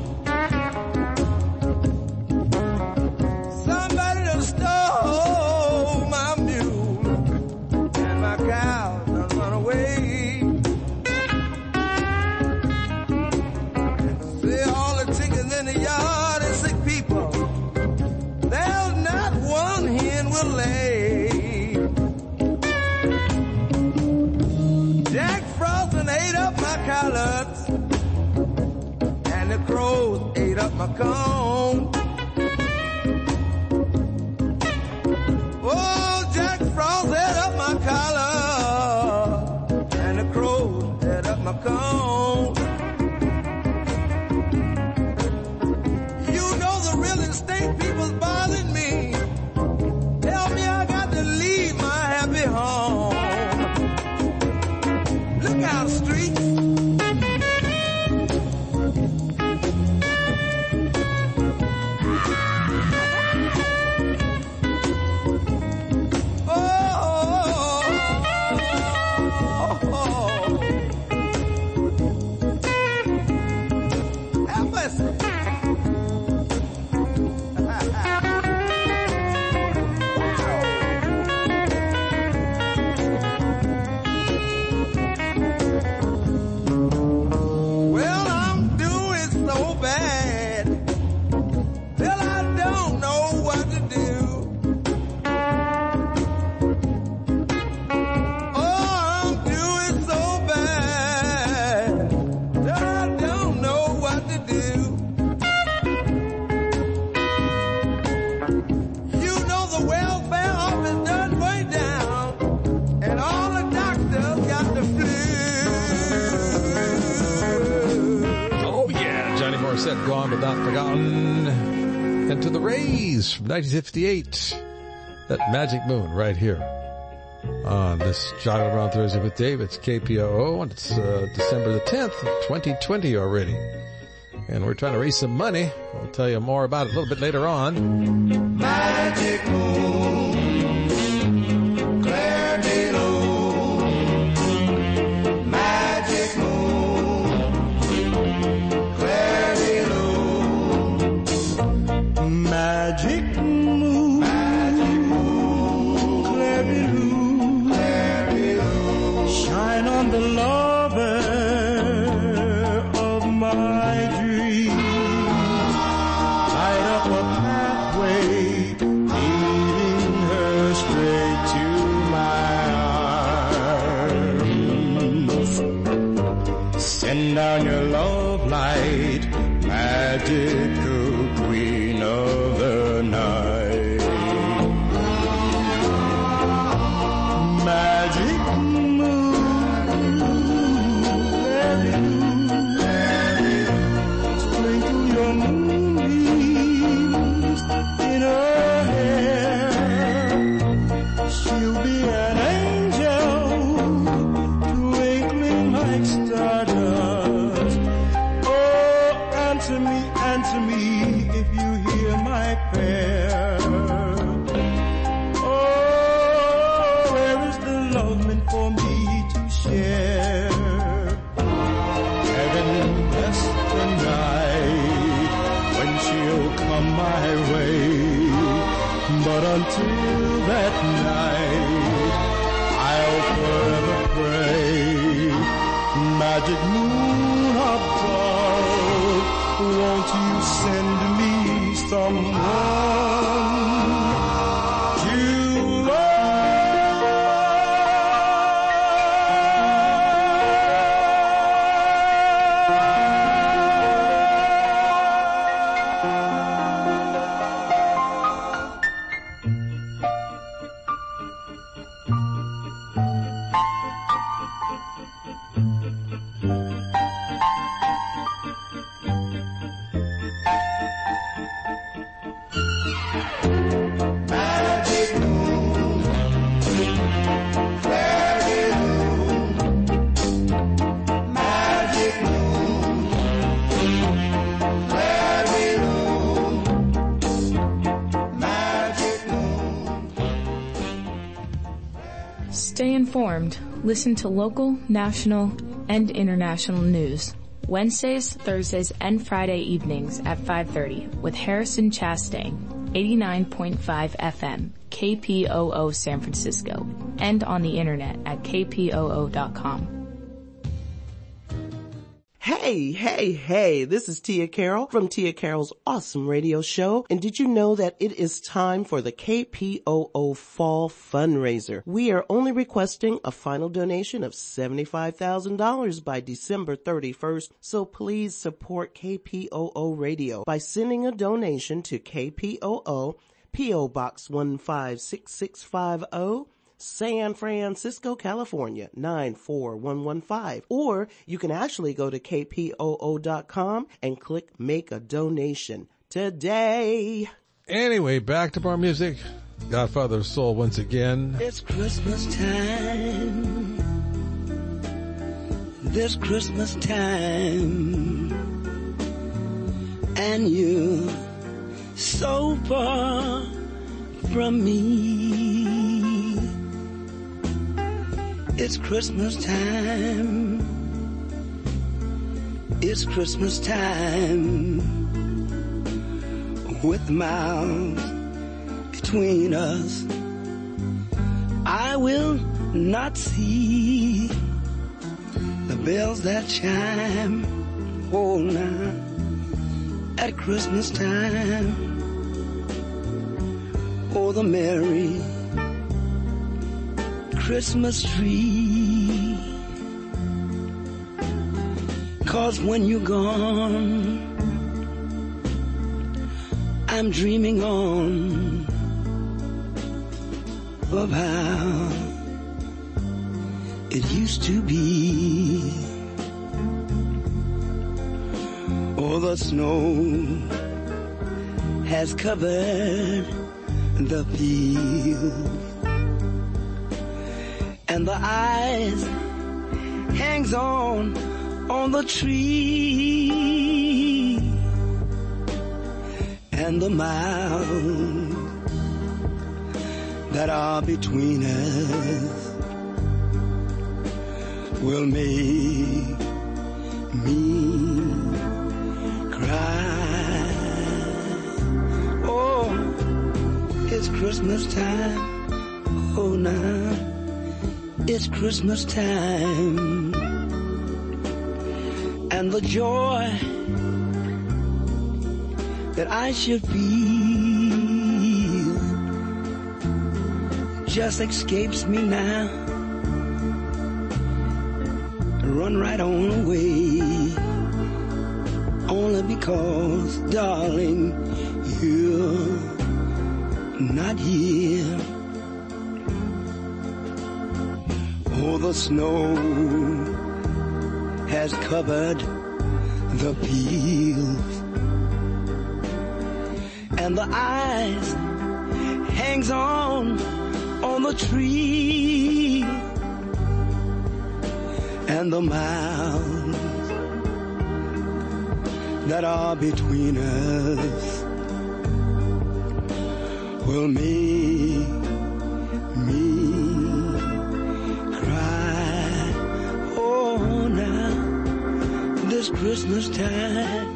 Somebody done stole my mule, and my cow done run away. See all the chickens in the yard and sick people, there's not one hen will lay. Jack Frost and ate up my collards, and the crows ate up my corn. Oh, Jack Frost ate up my collar, and the crows ate up my corn. You know the real estate people's bothering me. Tell me I got to leave my happy home. Look out, streets. Well, I'm doing so bad till I don't know what to do. Oh, I'm doing so bad till I don't know what to do. You know the welfare office done way down, and all the doctors got the flu. Oh yeah, Johnny Morissette, Gone But Not Forgotten. And to the Rays from 1958. That Magic Moon right here on this Jive It Around Thursday with Dave. It's KPOO, and it's December the 10th, 2020 already. And we're trying to raise some money. We'll tell you more about it a little bit later on. Magic moon, Claire below. Magic moon, Claire below. Magic moon, Claire below. Claire below. Shine on the lover of my dreams. Light up a pathway leading her straight to my arms. Send down your love light, magical queen of the night. Magic sprinkle your moonbeams in her hair. She'll be an angel, twinkling like stardust. Oh, answer me if you hear my prayer. Oh, where is the love meant for me to share? Heaven bless the night when she'll come my way. But until that night, I'll forever pray. Magic moon above, won't you send me someone to Stay informed. Listen to local, national, and international news. Wednesdays, Thursdays, and Friday evenings at 5:30 with Harrison Chastain, 89.5 FM, KPOO San Francisco, and on the internet at kpoo.com. Hey, this is Tia Carroll from Tia Carroll's Awesome Radio Show. And did you know that it is time for the KPOO Fall Fundraiser? We are only requesting a final donation of $75,000 by December 31st. So please support KPOO Radio by sending a donation to KPOO, P.O. Box 156650, San Francisco, California, 94115. Or you can actually go to kpoo.com and click Make a Donation today. Anyway, back to our music. Godfather of Soul once again. It's Christmas time. This Christmas time. And you're so far from me. It's Christmas time. It's Christmas time. With miles between us, I will not see the bells that chime. Oh, now at Christmas time. Oh, the merry Christmas tree. 'Cause when you're gone, I'm dreaming on of how it used to be. Oh, the snow has covered the field, and the ice hangs on the tree, and the miles that are between us will make me cry. Oh, it's Christmas time. Oh, now it's Christmas time. And the joy that I should feel just escapes me now. Run right on away, only because, darling, you're not here. Oh, the snow has covered the fields, and the ice hangs on the tree, and the miles that are between us will make me cry. Oh, now this Christmas time,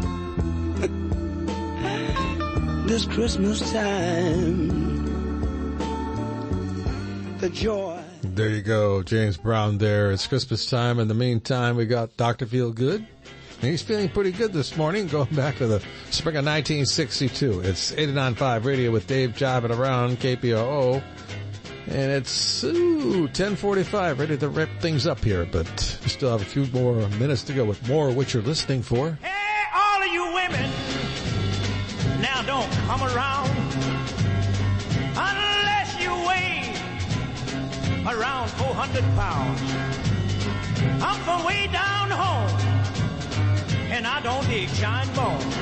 this Christmas time, the joy. There you go, James Brown there. It's Christmas time. In the meantime, we got Dr. Feelgood. And he's feeling pretty good this morning, going back to the spring of 1962. It's 89.5 Radio with Dave jiving around, KPOO. And it's 10:45, ready to wrap things up here. But we still have a few more minutes to go with more of what you're listening for. Hey, all of you women, now don't come around unless you weigh around 400 pounds. I'm from way down home, and I don't dig giant bones.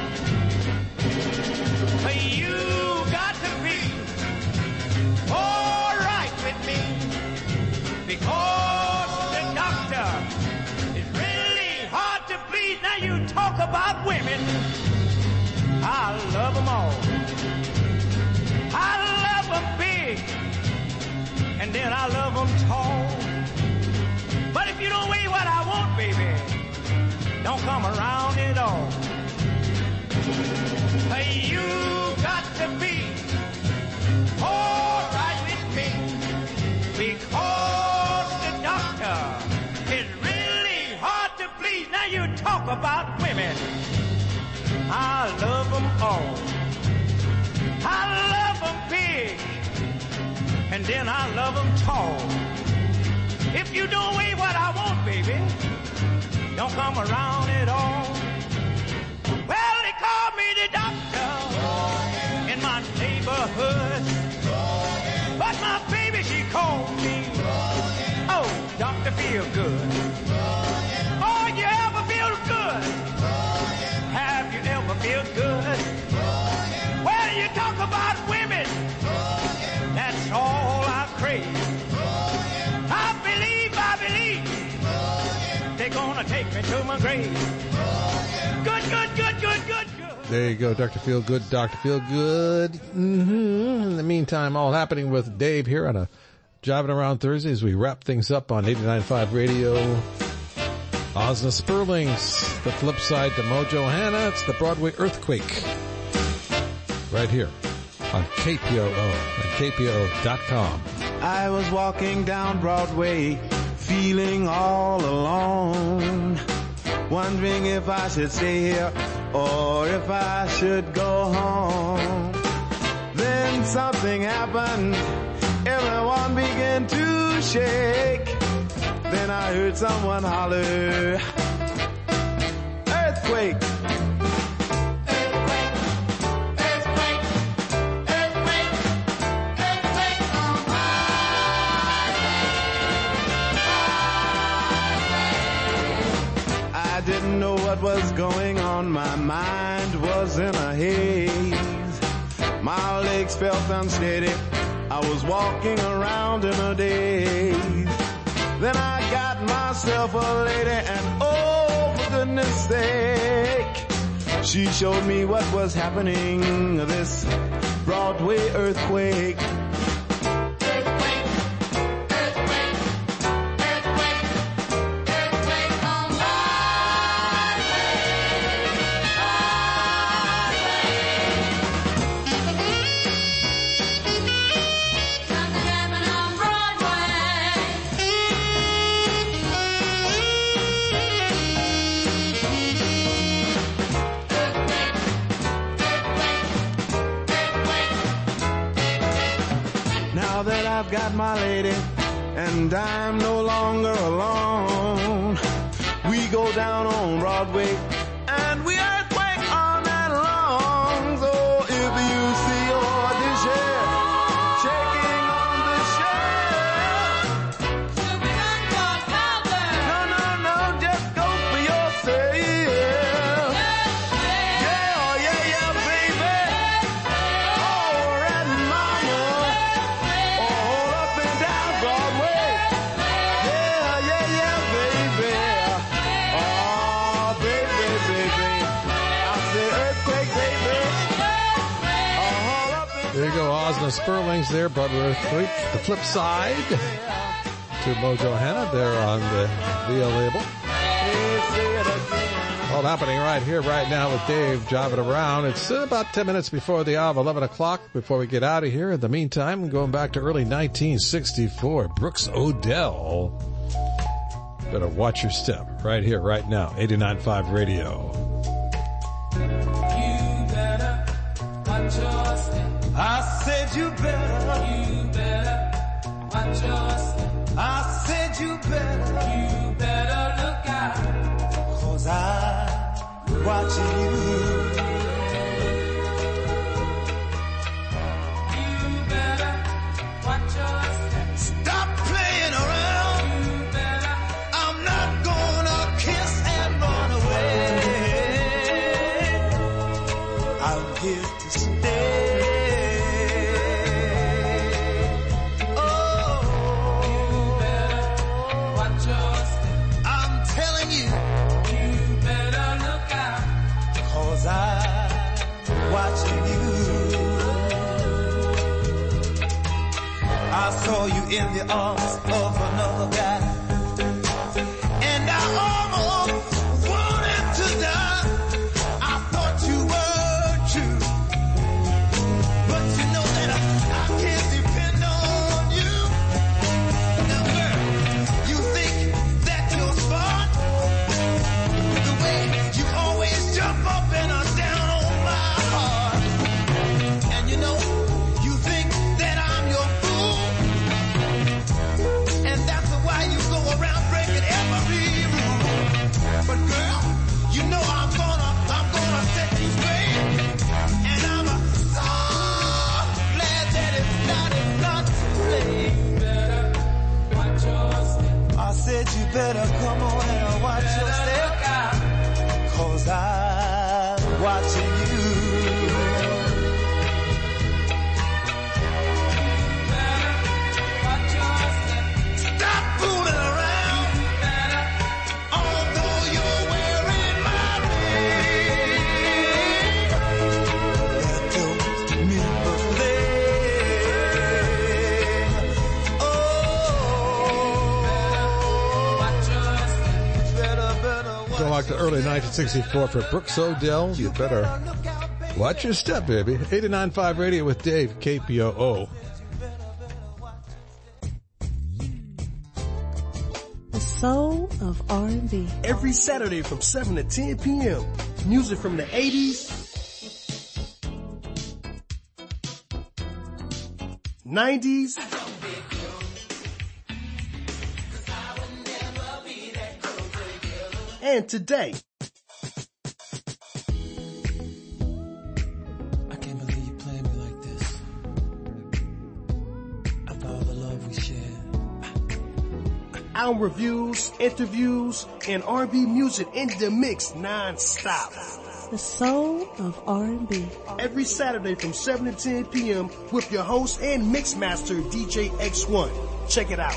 But you got to be all right with me, because the doctor is really hard to please. Now you talk about women, I love them all. I love them big and and then I love them tall. But if you don't weigh what I want, baby, don't come around at all. You got to be all right with me, because the doctor is really hard to please. Now you talk about women, I love them all. I love them big, and then I love them tall. If you don't weigh what I want, baby, don't come around at all. Well, they call me the doctor in my neighborhood, but my baby, she called me, oh, Dr. Feel Good. Oh, you ever feel good? Have you ever feel good? Well, you talk about women, that's all I crave. I believe they're gonna take me to my grave. Good. There you go, Dr. Feel Good, Dr. Feel Good. In the meantime, all happening with Dave here on a Jiving Around Thursday as we wrap things up on 89.5 Radio. Ozna Sperling's The Flip Side to Mojo Hannah. It's the Broadway Earthquake. Right here on KPOO and KPOO.com. I was walking down Broadway, feeling all alone, wondering if I should stay here or if I should go home. Then something happened, everyone began to shake. Then I heard someone holler, earthquake. I didn't know what was going on, my mind was in a haze. My legs felt unsteady, I was walking around in a daze. Then I got myself a lady and oh, for goodness sake, she showed me what was happening, this Broadway earthquake. Now that I've got my lady and I'm no longer alone, we go down on Broadway and we earthquake all night long. So if you see your dishes shaking on the shelf, no, just go for yourself. Yeah, baby. All right, mama. All up and down Broadway. Yeah, baby. Oh, baby. I say earthquake, baby. All up and There you go, Ozna Sperling's there, Broadway Earthquake. The Flip Side to Mojo Hannah there on the VO label. All happening right here, right now with Dave jiving around. It's about 10 minutes before the hour of 11 o'clock before we get out of here. In the meantime, going back to early 1964, Brooks Odell. Better watch your step right here, right now, 89.5 Radio. I said you better watch your step. I said you better look out, 'cause I'm watching you. You better watch your step. Stop playing around. You better. I'm not gonna kiss and run away. I'm here to stay. in the arms of another guy. And I almost wanted to die. I thought you were true. But you know that I can't depend on you. Now girl, you think that you're smart? The way you always jump up and down on my heart. And you know, you think that I'm your fool. And that's why you go around breaking every rule. But girl, you know I'm gonna set you straight. And I'm so glad that it's not too late. Watch your step. I said you better come on and watch your step. 'Cause I'm watching you. Stop fooling around. Although you're wearing my ring, that don't mean a thing. Oh, So like the early 1964 for Brooks O'Dell, you better watch your step, baby. 89.5 Radio with Dave, KPOO. The soul of R&B. Every Saturday from 7 to 10 p.m. Music from the 80s, 90s, and today. I can't believe you playing me like this. After all the love we shared. Album reviews, interviews, and R&B music in the mix non-stop. The soul of R&B. Every Saturday from 7 to 10 p.m. with your host and mixmaster DJ X1. Check it out.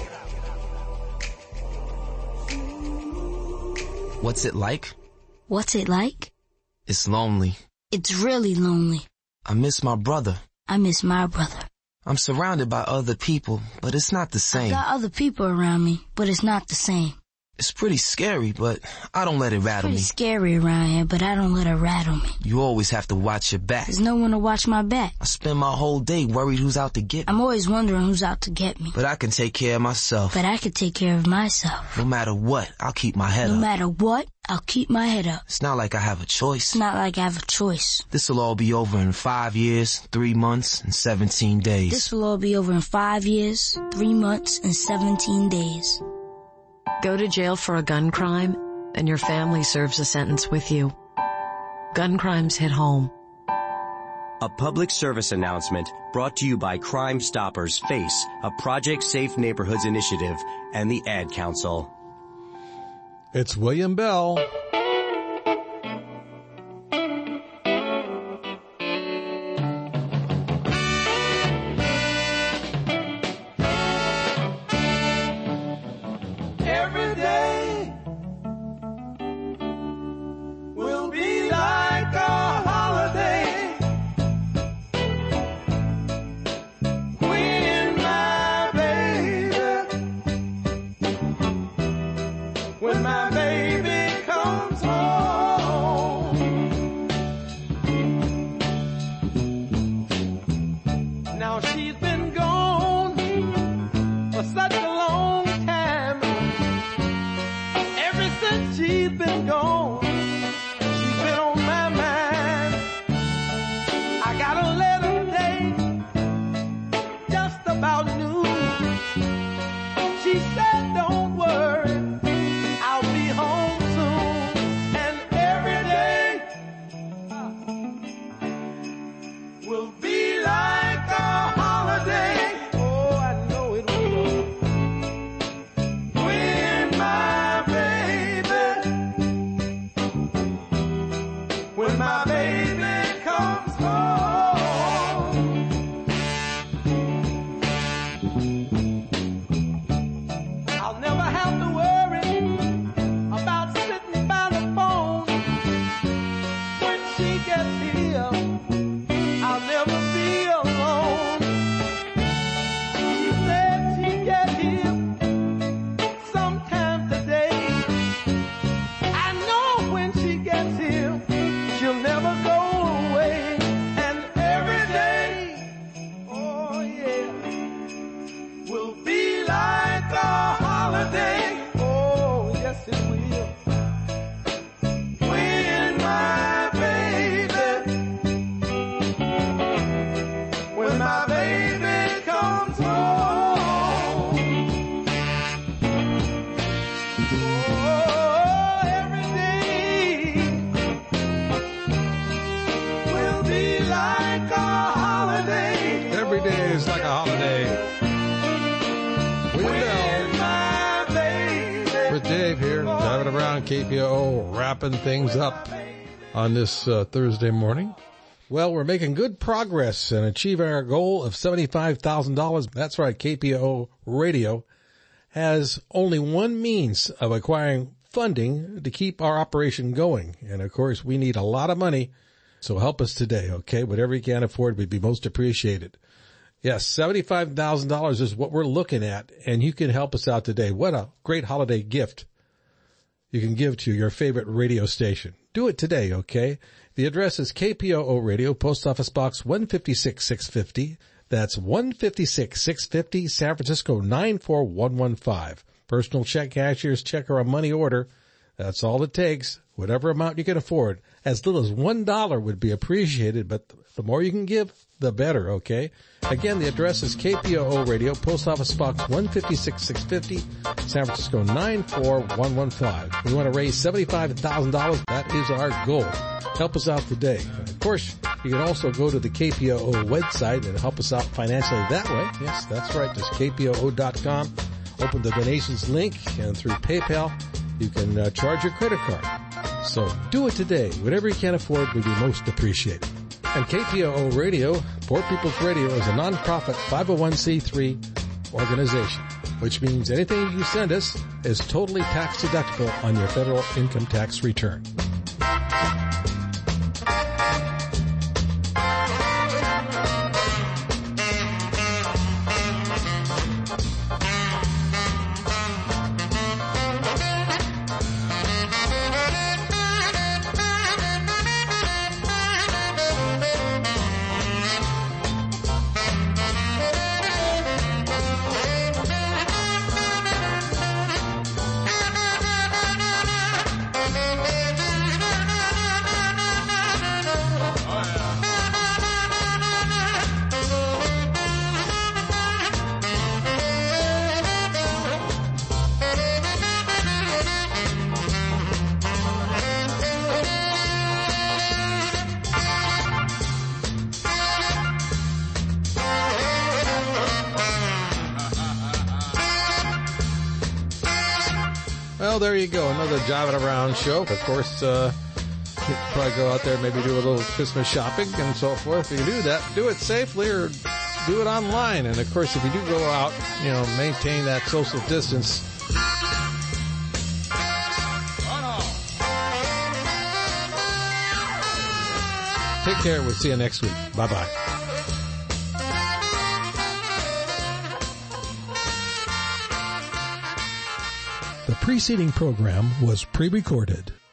What's it like? What's it like? It's lonely. It's really lonely. I miss my brother. I miss my brother. I'm surrounded by other people, but it's not the same. I got other people around me, but it's not the same. It's pretty scary, but I don't let it rattle me. It's pretty scary around here, but I don't let it rattle me. You always have to watch your back. There's no one to watch my back. I spend my whole day worried who's out to get me. I'm always wondering who's out to get me. But I can take care of myself. But I can take care of myself. No matter what, I'll keep my head up. No matter what, I'll keep my head up. It's not like I have a choice. It's not like I have a choice. This'll all be over in 5 years, 3 months, and 17 days. This will all be over in 5 years, 3 months, and 17 days. Go to jail for a gun crime, and your family serves a sentence with you. Gun crimes hit home. A public service announcement brought to you by Crime Stoppers FACE, a Project Safe Neighborhoods initiative, and the Ad Council. It's William Bell. Every day will be like a holiday when my baby comes home. Now she's been gone for such a long time. Ever since she's been gone, she's been on my mind. I got a letter today, just about noon. She said, don't worry, I'll be home soon. And every day will be like a holiday. Oh, I know it will. When my baby comes home. I'll like a holiday. Oh, yes it will. When my baby comes home. Oh, every day will be like a holiday. Every day is like a holiday. With Dave here, driving around KPOO, wrapping things up on this Thursday morning. Well, we're making good progress in achieving our goal of $75,000. That's right, KPOO Radio has only one means of acquiring funding to keep our operation going. And of course, we need a lot of money, so help us today, okay? Whatever you can afford would be most appreciated. Yes, $75,000 is what we're looking at, and you can help us out today. What a great holiday gift you can give to your favorite radio station. Do it today, okay? The address is KPOO Radio, Post Office Box 156-650. That's 156-650, San Francisco 94115. Personal check, cashier's check, or a money order. That's all it takes. Whatever amount you can afford. As little as $1 would be appreciated, but the more you can give, the better, okay? Again, the address is KPOO Radio, Post Office Box 156-650, San Francisco 94115. We want to raise $75,000. That is our goal. Help us out today. Of course, you can also go to the KPOO website and help us out financially that way. Yes, that's right. Just KPOO.com. Open the donations link, and through PayPal, you can charge your credit card. So do it today. Whatever you can afford would be most appreciated. And KPOO Radio, Poor People's Radio, is a nonprofit 501c3 organization, which means anything you send us is totally tax deductible on your federal income tax return. Well, there you go. Another Jiving Around show. Of course, you could probably go out there and maybe do a little Christmas shopping and so forth. If you do that, do it safely or do it online. And, of course, if you do go out, maintain that social distance. Take care. We'll see you next week. Bye-bye. The preceding program was pre-recorded.